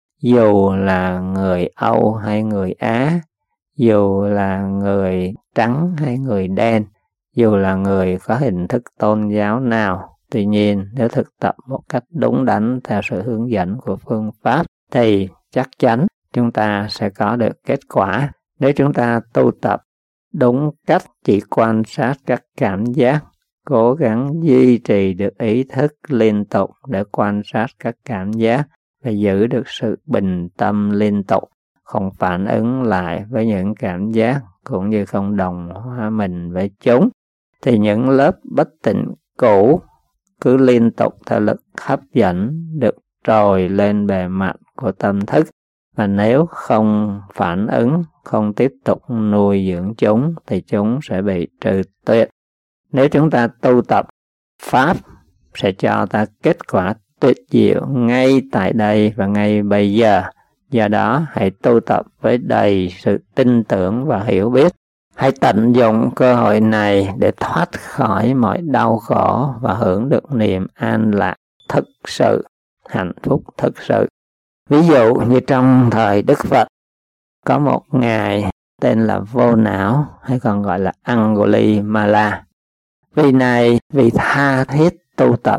dù là người Âu hay người Á, dù là người trắng hay người đen, dù là người có hình thức tôn giáo nào. Tuy nhiên, nếu thực tập một cách đúng đắn theo sự hướng dẫn của phương pháp, thì chắc chắn chúng ta sẽ có được kết quả. Nếu chúng ta tu tập đúng cách, chỉ quan sát các cảm giác, cố gắng duy trì được ý thức liên tục để quan sát các cảm giác và giữ được sự bình tâm liên tục, không phản ứng lại với những cảm giác cũng như không đồng hóa mình với chúng, thì những lớp bất tịnh cũ cứ liên tục theo lực hấp dẫn được trồi lên bề mặt của tâm thức, và nếu không phản ứng, không tiếp tục nuôi dưỡng chúng thì chúng sẽ bị trừ tuyệt. Nếu chúng ta tu tập, Pháp sẽ cho ta kết quả tuyệt diệu ngay tại đây và ngay bây giờ. Do đó, hãy tu tập với đầy sự tin tưởng và hiểu biết. Hãy tận dụng cơ hội này để thoát khỏi mọi đau khổ và hưởng được niềm an lạc thực sự, hạnh phúc thực sự. Ví dụ như trong thời Đức Phật, có một ngài tên là Vô Não, hay còn gọi là Angulimala. Vị này vì tha thiết tu tập,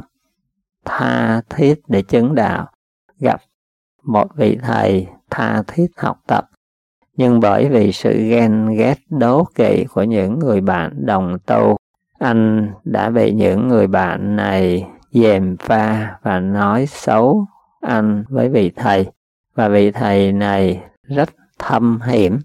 tha thiết để chứng đạo, gặp một vị thầy tha thiết học tập, nhưng bởi vì sự ghen ghét đố kỵ của những người bạn đồng tu, anh đã bị những người bạn này gièm pha và nói xấu anh với vị thầy. Và vị thầy này rất thâm hiểm,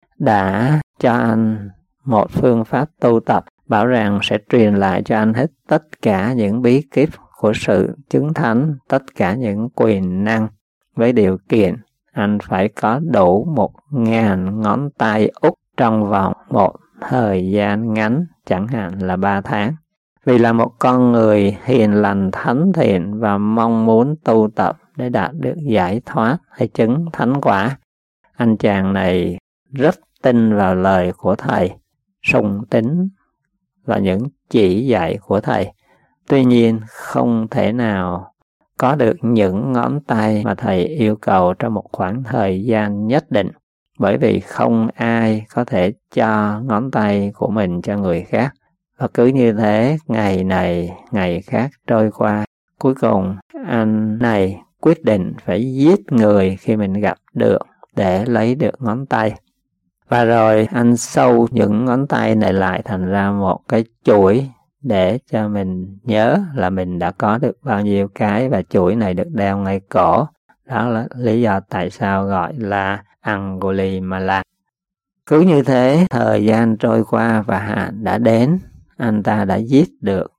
đã cho anh một phương pháp tu tập, bảo rằng sẽ truyền lại cho anh hết tất cả những bí kíp của sự chứng thánh, tất cả những quyền năng, với điều kiện anh phải có đủ 1000 ngón tay út trong vòng một thời gian ngắn, chẳng hạn là 3 tháng. Vì là một con người hiền lành thánh thiện và mong muốn tu tập để đạt được giải thoát hay chứng thánh quả, anh chàng này rất tin vào lời của thầy, sùng tín và những chỉ dạy của thầy. Tuy nhiên, không thể nào có được những ngón tay mà thầy yêu cầu trong một khoảng thời gian nhất định, bởi vì không ai có thể cho ngón tay của mình cho người khác. Và cứ như thế, ngày này ngày khác trôi qua, cuối cùng anh này quyết định phải giết người khi mình gặp được để lấy được ngón tay. Và rồi anh sâu những ngón tay này lại thành ra một cái chuỗi để cho mình nhớ là mình đã có được bao nhiêu cái, và chuỗi này được đeo ngay cổ. Đó là lý do tại sao gọi là Angulimala. Cứ như thế, thời gian trôi qua và hạn đã đến. Anh ta đã giết được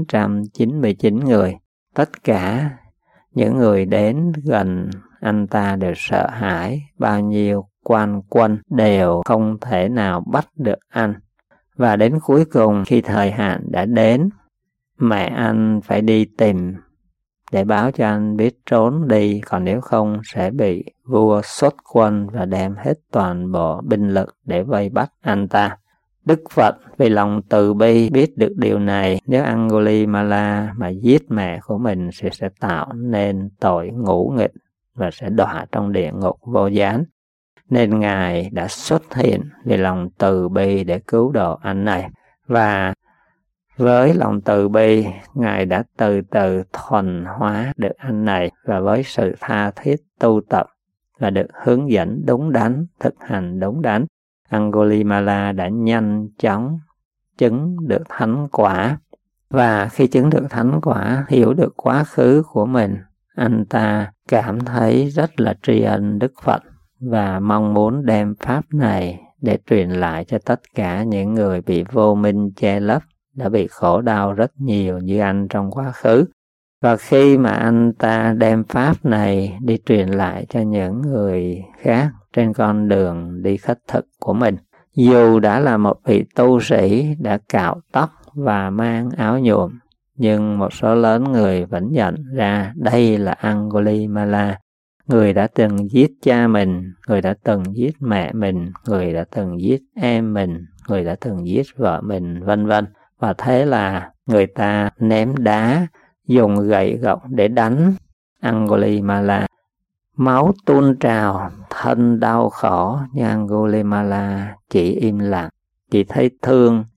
999 người. Tất cả những người đến gần anh ta đều sợ hãi, bao nhiêu quan quân đều không thể nào bắt được anh. Và đến cuối cùng, khi thời hạn đã đến, mẹ anh phải đi tìm để báo cho anh biết trốn đi, còn nếu không sẽ bị vua xuất quân và đem hết toàn bộ binh lực để vây bắt anh ta. Đức Phật vì lòng từ bi biết được điều này, nếu Angulimala mà giết mẹ của mình sẽ tạo nên tội ngũ nghịch và sẽ đọa trong địa ngục vô gián. Nên Ngài đã xuất hiện vì lòng từ bi để cứu độ anh này. Và với lòng từ bi, Ngài đã từ từ thuần hóa được anh này, và với sự tha thiết tu tập và được hướng dẫn đúng đắn, thực hành đúng đắn, Angulimala đã nhanh chóng chứng được thánh quả. Và khi chứng được thánh quả, hiểu được quá khứ của mình, anh ta cảm thấy rất là tri ân Đức Phật và mong muốn đem pháp này để truyền lại cho tất cả những người bị vô minh che lấp, đã bị khổ đau rất nhiều như anh trong quá khứ. Và khi mà anh ta đem pháp này đi truyền lại cho những người khác trên con đường đi khất thực của mình, dù đã là một vị tu sĩ đã cạo tóc và mang áo nhuộm, nhưng một số lớn người vẫn nhận ra đây là Angulimala, người đã từng giết cha mình, người đã từng giết mẹ mình, người đã từng giết em mình, người đã từng giết vợ mình, vân vân. Và thế là người ta ném đá, dùng gậy gộc để đánh Angulimala. Máu tuôn trào, thân đau khổ, nhưng Angulimala chỉ im lặng, chỉ thấy thương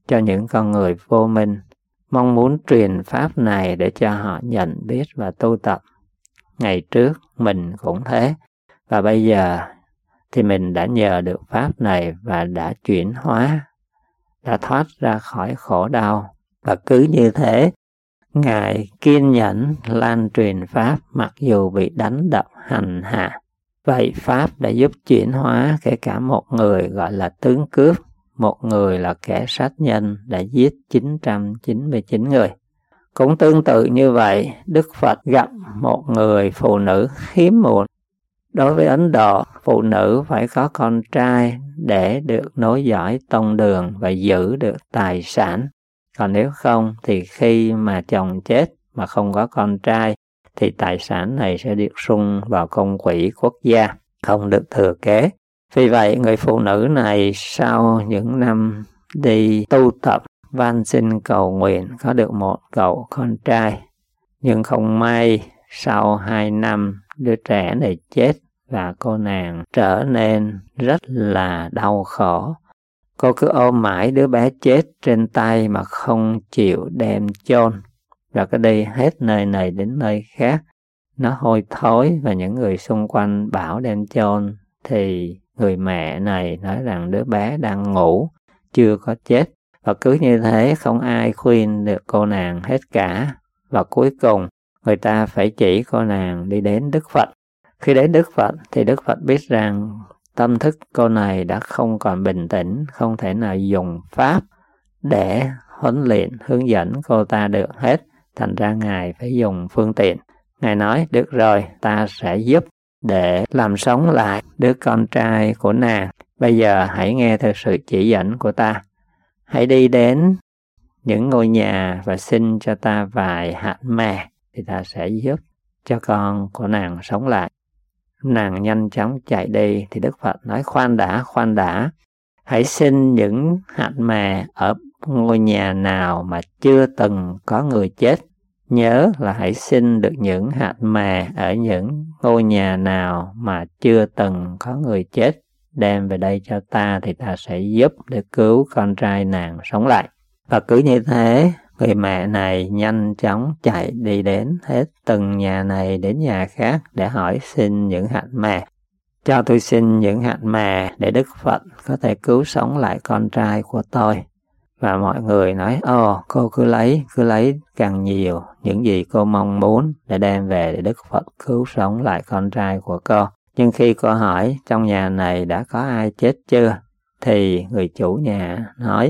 cho những con người vô minh, mong muốn truyền pháp này để cho họ nhận biết và tu tập. Ngày trước mình cũng thế, và bây giờ thì mình đã nhờ được pháp này và đã chuyển hóa, đã thoát ra khỏi khổ đau. Và cứ như thế, Ngài kiên nhẫn lan truyền pháp mặc dù bị đánh đập hành hạ. Vậy pháp đã giúp chuyển hóa kể cả một người gọi là tướng cướp, một người là kẻ sát nhân đã giết 999 người. Cũng tương tự như vậy, Đức Phật gặp một người phụ nữ hiếm muộn. Đối với Ấn Độ, phụ nữ phải có con trai để được nối dõi tông đường và giữ được tài sản. Còn nếu không thì khi mà chồng chết mà không có con trai thì tài sản này sẽ được sung vào công quỹ quốc gia, không được thừa kế. Vì vậy, người phụ nữ này sau những năm đi tu tập, van xin cầu nguyện có được một cậu con trai. Nhưng không may, sau 2 năm, đứa trẻ này chết và cô nàng trở nên rất là đau khổ. Cô cứ ôm mãi đứa bé chết trên tay mà không chịu đem chôn. Và cứ đi hết nơi này đến nơi khác. Nó hôi thối và những người xung quanh bảo đem chôn thì người mẹ này nói rằng đứa bé đang ngủ, chưa có chết. Và cứ như thế không ai khuyên được cô nàng hết cả. Và cuối cùng người ta phải chỉ cô nàng đi đến Đức Phật. Khi đến Đức Phật thì Đức Phật biết rằng tâm thức cô này đã không còn bình tĩnh, không thể nào dùng pháp để huấn luyện, hướng dẫn cô ta được hết. Thành ra Ngài phải dùng phương tiện. Ngài nói, được rồi, ta sẽ giúp để làm sống lại đứa con trai của nàng. Bây giờ hãy nghe theo sự chỉ dẫn của ta. Hãy đi đến những ngôi nhà và xin cho ta vài hạt mè, thì ta sẽ giúp cho con của nàng sống lại. Nàng nhanh chóng chạy đi, thì Đức Phật nói khoan đã, hãy xin những hạt mè ở ngôi nhà nào mà chưa từng có người chết. Nhớ là hãy xin được những hạt mè ở những ngôi nhà nào mà chưa từng có người chết. Đem về đây cho ta thì ta sẽ giúp để cứu con trai nàng sống lại. Và cứ như thế, người mẹ này nhanh chóng chạy đi đến hết từng nhà này đến nhà khác để hỏi xin những hạt mè. Cho tôi xin những hạt mè để Đức Phật có thể cứu sống lại con trai của tôi. Và mọi người nói, cô cứ lấy càng nhiều những gì cô mong muốn để đem về để Đức Phật cứu sống lại con trai của cô. Nhưng khi cô hỏi trong nhà này đã có ai chết chưa, thì người chủ nhà nói,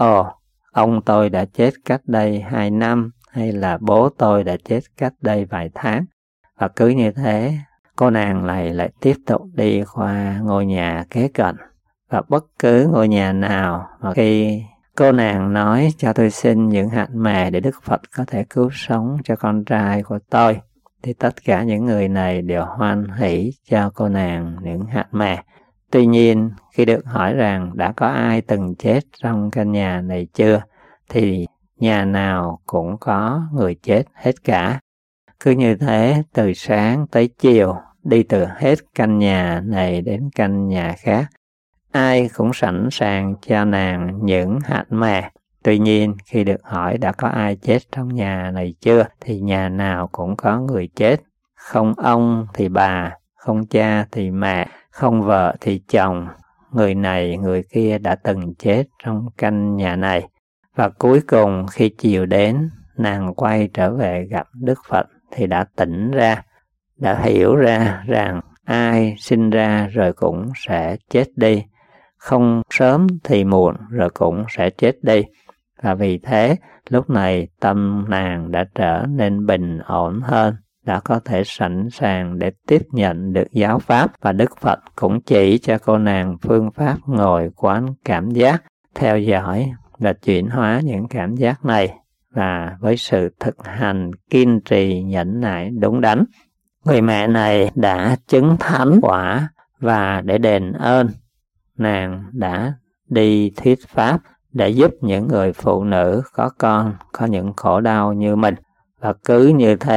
ông tôi đã chết cách đây 2 năm, hay là bố tôi đã chết cách đây vài tháng. Và cứ như thế, cô nàng này lại tiếp tục đi qua ngôi nhà kế cận. Và bất cứ ngôi nhà nào mà khi cô nàng nói cho tôi xin những hạt mè để Đức Phật có thể cứu sống cho con trai của tôi, thì tất cả những người này đều hoan hỷ cho cô nàng những hạt mè. Tuy nhiên, khi được hỏi rằng đã có ai từng chết trong căn nhà này chưa, thì nhà nào cũng có người chết hết cả. Cứ như thế, từ sáng tới chiều, đi từ hết căn nhà này đến căn nhà khác, ai cũng sẵn sàng cho nàng những hạt mè. Tuy nhiên, khi được hỏi đã có ai chết trong nhà này chưa, thì nhà nào cũng có người chết. Không ông thì bà, không cha thì mẹ, không vợ thì chồng. Người này, người kia đã từng chết trong căn nhà này. Và cuối cùng khi chiều đến, nàng quay trở về gặp Đức Phật thì đã tỉnh ra, đã hiểu ra rằng ai sinh ra rồi cũng sẽ chết đi. Không sớm thì muộn rồi cũng sẽ chết đi. Và vì thế, lúc này tâm nàng đã trở nên bình ổn hơn, đã có thể sẵn sàng để tiếp nhận được giáo pháp. Và Đức Phật cũng chỉ cho cô nàng phương pháp ngồi quán cảm giác, theo dõi và chuyển hóa những cảm giác này. Và với sự thực hành kiên trì nhẫn nại đúng đắn, người mẹ này đã chứng thánh quả. Và để đền ơn, nàng đã đi thuyết pháp để giúp những người phụ nữ có con có những khổ đau như mình. Và cứ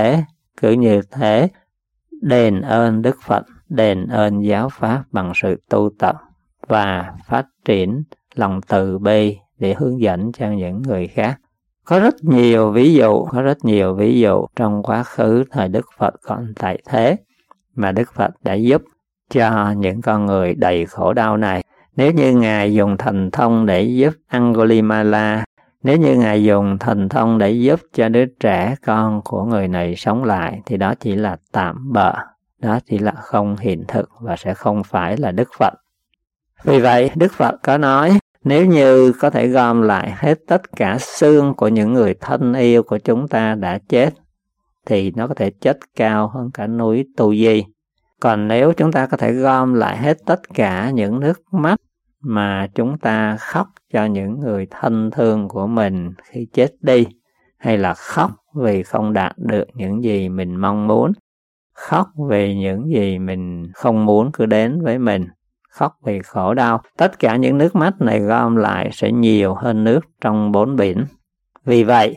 như thế, đền ơn Đức Phật, đền ơn giáo pháp bằng sự tu tập và phát triển lòng từ bi để hướng dẫn cho những người khác. Có rất nhiều ví dụ trong quá khứ thời Đức Phật còn tại thế mà Đức Phật đã giúp cho những con người đầy khổ đau này. Nếu như Ngài dùng thần thông để giúp Angulimala, nếu như Ngài dùng thần thông để giúp cho đứa trẻ con của người này sống lại, thì đó chỉ là tạm bợ, đó chỉ là không hiện thực và sẽ không phải là Đức Phật. Vì vậy, Đức Phật có nói, nếu như có thể gom lại hết tất cả xương của những người thân yêu của chúng ta đã chết, thì nó có thể chất cao hơn cả núi Tu Di. Còn nếu chúng ta có thể gom lại hết tất cả những nước mắt mà chúng ta khóc cho những người thân thương của mình khi chết đi, hay là khóc vì không đạt được những gì mình mong muốn, khóc vì những gì mình không muốn cứ đến với mình, khóc vì khổ đau, tất cả những nước mắt này gom lại sẽ nhiều hơn nước trong 4 biển. Vì vậy,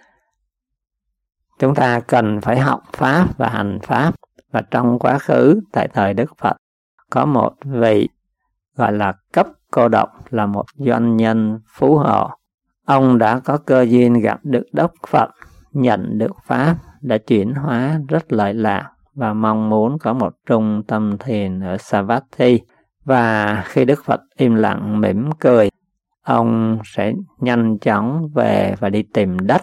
chúng ta cần phải học Pháp và hành Pháp. Và trong quá khứ, tại thời Đức Phật, có một vị gọi là Cấp Cô Độc, là một doanh nhân phú hộ. Ông đã có cơ duyên gặp được Đức Phật, nhận được Pháp, đã chuyển hóa rất lợi lạc và mong muốn có một trung tâm thiền ở Savatthi. Và khi Đức Phật im lặng mỉm cười, ông sẽ nhanh chóng về và đi tìm đất.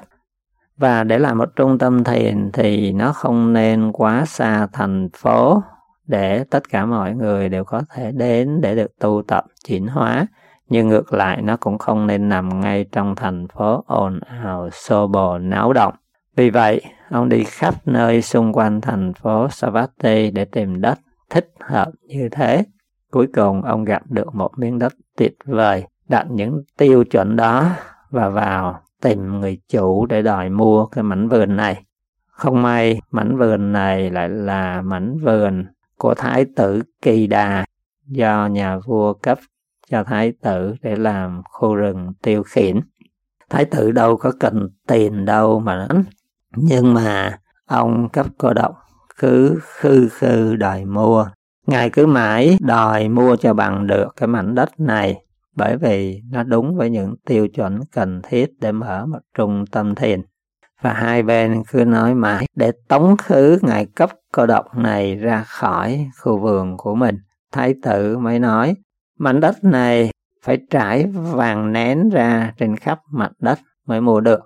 Và để làm một trung tâm thiền thì nó không nên quá xa thành phố để tất cả mọi người đều có thể đến để được tu tập chuyển hóa. Nhưng ngược lại, nó cũng không nên nằm ngay trong thành phố ồn ào, xô bồ, náo động. Vì vậy, ông đi khắp nơi xung quanh thành phố Savatthi để tìm đất thích hợp như thế. Cuối cùng, ông gặp được một miếng đất tuyệt vời, đặt những tiêu chuẩn đó và vào tìm người chủ để đòi mua cái mảnh vườn này. Không may, mảnh vườn này lại là mảnh vườn của Thái tử Kỳ Đà, do nhà vua cấp cho Thái tử để làm khu rừng tiêu khiển. Thái tử đâu có cần tiền đâu mà đánh. Nhưng mà ông Cấp Cô Độc cứ khư đòi mua. Ngài cứ mãi đòi mua cho bằng được cái mảnh đất này, bởi vì nó đúng với những tiêu chuẩn cần thiết để mở một trung tâm thiền. Và hai bên cứ nói mãi để tống khứ Ngài Cấp Cô Độc này ra khỏi khu vườn của mình. Thái tử mới nói, mảnh đất này phải trải vàng nén ra trên khắp mặt đất mới mua được.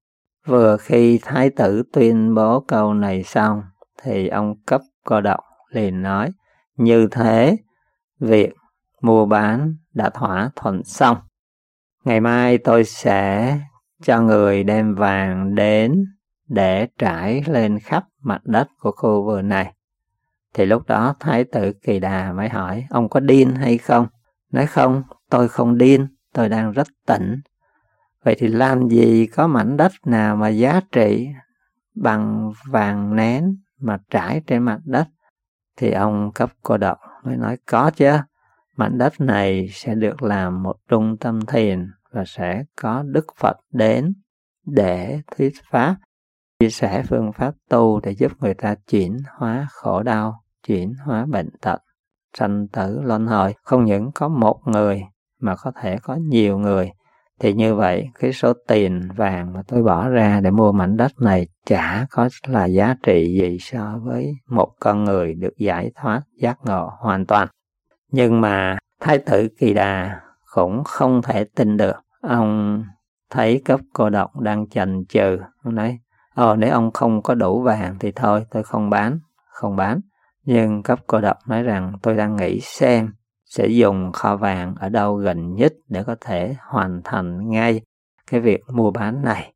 Vừa khi Thái tử tuyên bố câu này xong, thì ông Cấp Cô Độc liền nói, như thế, việc mua bán đã thỏa thuận xong. Ngày mai tôi sẽ cho người đem vàng đến để trải lên khắp mặt đất của khu vườn này. Thì lúc đó Thái tử Kỳ Đà mới hỏi, ông có điên hay không? Nói không, tôi không điên, tôi đang rất tỉnh. Vậy thì làm gì có mảnh đất nào mà giá trị bằng vàng nén mà trải trên mặt đất? Thì ông Cấp Cô Độc mới nói, có chứ, mảnh đất này sẽ được làm một trung tâm thiền và sẽ có Đức Phật đến để thuyết pháp, chia sẻ phương pháp tu để giúp người ta chuyển hóa khổ đau, chuyển hóa bệnh tật, sanh tử luân hồi. Không những có một người mà có thể có nhiều người. Thì như vậy, cái số tiền vàng mà tôi bỏ ra để mua mảnh đất này chả có là giá trị gì so với một con người được giải thoát giác ngộ hoàn toàn. Nhưng mà Thái tử Kỳ Đà cũng không thể tin được. Ông thấy Cấp Cô Độc đang chần chừ. Ông nói, nếu ông không có đủ vàng thì thôi, tôi không bán. Nhưng Cấp Cô Độc nói rằng, tôi đang nghĩ xem sẽ dùng kho vàng ở đâu gần nhất để có thể hoàn thành ngay cái việc mua bán này.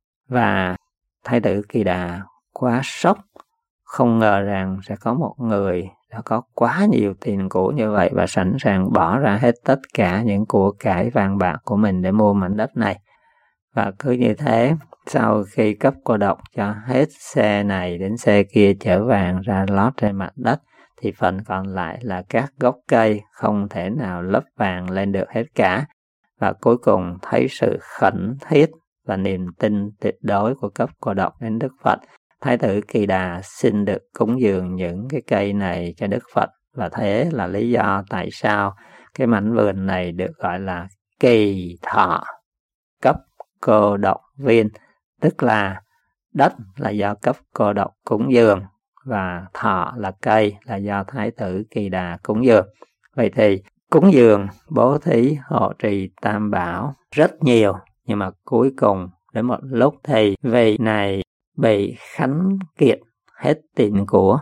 Và Thái tử Kỳ Đà quá sốc, không ngờ rằng sẽ có một người đã có quá nhiều tiền của như vậy và sẵn sàng bỏ ra hết tất cả những của cải vàng bạc của mình để mua mảnh đất này. Và cứ như thế, sau khi Cấp Cô Độc cho hết xe này đến xe kia chở vàng ra lót trên mặt đất, thì phần còn lại là các gốc cây không thể nào lấp vàng lên được hết cả. Và cuối cùng thấy sự khẩn thiết và niềm tin tuyệt đối của Cấp Cô Độc đến Đức Phật, Thái tử Kỳ Đà xin được cúng dường những cái cây này cho Đức Phật. Và thế là lý do tại sao cái mảnh vườn này được gọi là Kỳ Thọ. cấp cô độc viên, tức là đất là do cấp cô độc cúng dường và thọ là cây là do Thái tử Kỳ Đà cúng dường. Vậy thì cúng dường, bố thí, hộ trì tam bảo rất nhiều, nhưng mà cuối cùng đến một lúc thì vị này bị khánh kiệt hết tiền của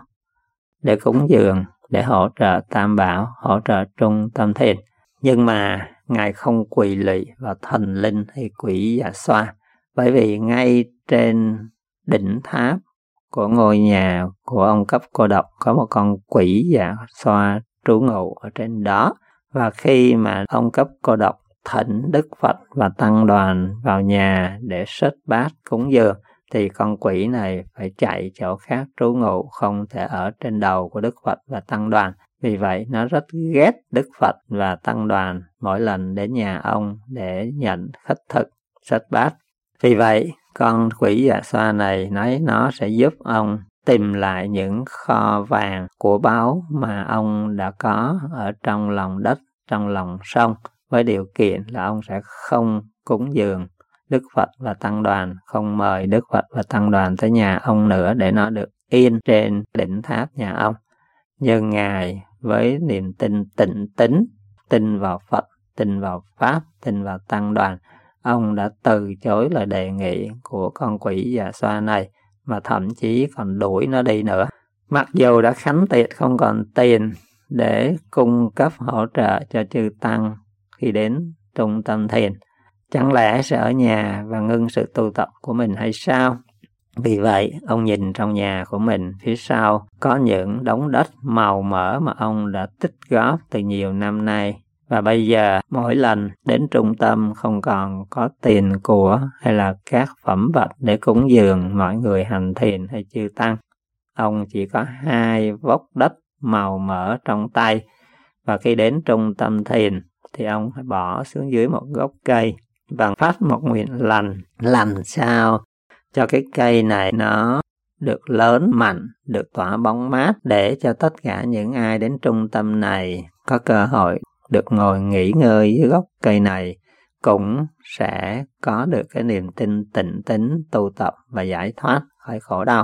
để cúng dường, để hỗ trợ tam bảo, hỗ trợ Trung Tâm Thiền. Nhưng mà Ngài không quỳ lụy vào thần linh hay quỷ Dạ Xoa, bởi vì ngay trên đỉnh tháp của ngôi nhà của ông cấp cô độc có một con quỷ Dạ Xoa trú ngụ ở trên đó. Và khi mà ông cấp cô độc thỉnh Đức Phật và tăng đoàn vào nhà để xếp bát cúng dường, thì con quỷ này phải chạy chỗ khác trú ngụ, không thể ở trên đầu của Đức Phật và tăng đoàn. Vì vậy nó rất ghét Đức Phật và tăng đoàn mỗi lần đến nhà ông để nhận khất thực xếp bát. Vì vậy con quỷ Dạ Xoa này nói nó sẽ giúp ông tìm lại những kho vàng của báu mà ông đã có ở trong lòng đất, trong lòng sông, với điều kiện là ông sẽ không cúng dường Đức Phật và tăng đoàn, không mời Đức Phật và tăng đoàn tới nhà ông nữa để nó được yên trên đỉnh tháp nhà ông. Nhưng Ngài với niềm tin tịnh tín, tin vào Phật, tin vào Pháp, tin vào tăng đoàn, ông đã từ chối lời đề nghị của con quỷ Dạ Xoa này, mà thậm chí còn đuổi nó đi nữa. Mặc dù đã khánh tiệt không còn tiền để cung cấp hỗ trợ cho chư tăng khi đến Trung Tâm Thiền, chẳng lẽ sẽ ở nhà và ngưng sự tu tập của mình hay sao? Vì vậy, ông nhìn trong nhà của mình, phía sau có những đống đất màu mỡ mà ông đã tích góp từ nhiều năm nay. Và bây giờ, mỗi lần đến trung tâm không còn có tiền của hay là các phẩm vật để cúng dường mọi người hành thiền hay chư tăng. Ông chỉ có 2 vốc đất màu mỡ trong tay. Và khi đến Trung Tâm Thiền thì ông phải bỏ xuống dưới một gốc cây và phát một nguyện lành, làm sao cho cái cây này nó được lớn mạnh, được tỏa bóng mát, để cho tất cả những ai đến trung tâm này có cơ hội được ngồi nghỉ ngơi dưới gốc cây này, cũng sẽ có được cái niềm tin tịnh tín tu tập và giải thoát khỏi khổ đau.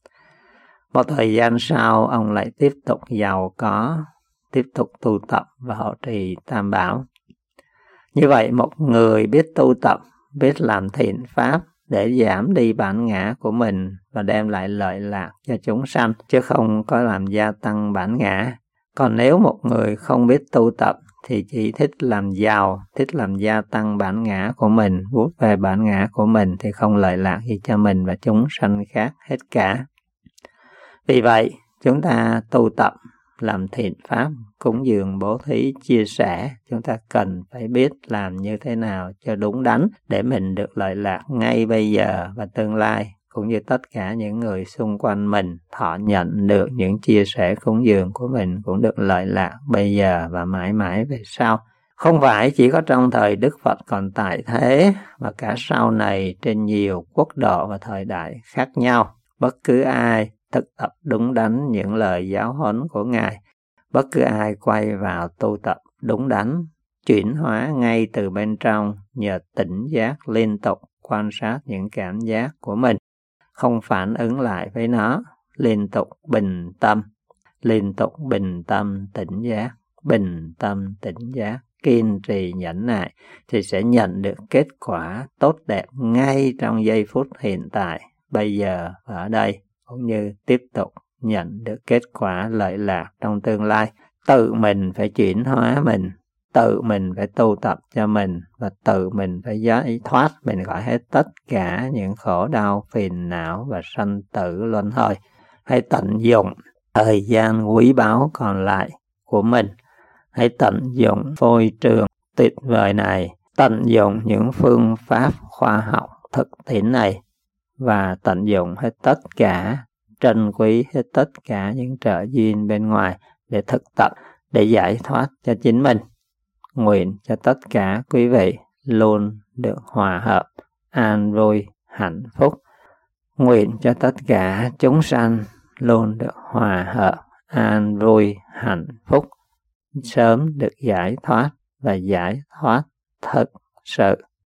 Một thời gian sau, ông lại tiếp tục giàu có, tiếp tục tu tập và hộ trì tam bảo. Như vậy, một người biết tu tập, biết làm thiện pháp để giảm đi bản ngã của mình và đem lại lợi lạc cho chúng sanh, chứ không có làm gia tăng bản ngã. Còn nếu một người không biết tu tập thì chỉ thích làm giàu, thích làm gia tăng bản ngã của mình, vuốt về bản ngã của mình, thì không lợi lạc gì cho mình và chúng sanh khác hết cả. Vì vậy, chúng ta tu tập, làm thiện pháp, cúng dường, bố thí, chia sẻ, chúng ta cần phải biết làm như thế nào cho đúng đắn để mình được lợi lạc ngay bây giờ và tương lai, cũng như tất cả những người xung quanh mình thọ nhận được những chia sẻ cúng dường của mình cũng được lợi lạc bây giờ và mãi mãi về sau. Không phải chỉ có trong thời Đức Phật còn tại thế, mà cả sau này trên nhiều quốc độ và thời đại khác nhau, bất cứ ai thực tập đúng đắn những lời giáo huấn của Ngài, bất cứ ai quay vào tu tập đúng đắn, chuyển hóa ngay từ bên trong nhờ tỉnh giác liên tục quan sát những cảm giác của mình, không phản ứng lại với nó, liên tục bình tâm, liên tục bình tâm tỉnh giác, bình tâm tỉnh giác, kiên trì nhẫn nại, thì sẽ nhận được kết quả tốt đẹp ngay trong giây phút hiện tại, bây giờ và ở đây, cũng như tiếp tục nhận được kết quả lợi lạc trong tương lai. Tự mình phải chuyển hóa mình, tự mình phải tu tập cho mình, và tự mình phải giải thoát mình khỏi hết tất cả những khổ đau, phiền não và sanh tử luân hồi. Hãy tận dụng thời gian quý báu còn lại của mình, hãy tận dụng phôi trường tuyệt vời này, tận dụng những phương pháp khoa học thực tiễn này, và tận dụng hết tất cả, trân quý hết tất cả những trợ duyên bên ngoài để thực tập, để giải thoát cho chính mình. Nguyện cho tất cả quý vị luôn được hòa hợp, an vui, hạnh phúc. Nguyện cho tất cả chúng sanh luôn được hòa hợp, an vui, hạnh phúc, sớm được giải thoát và giải thoát thực sự.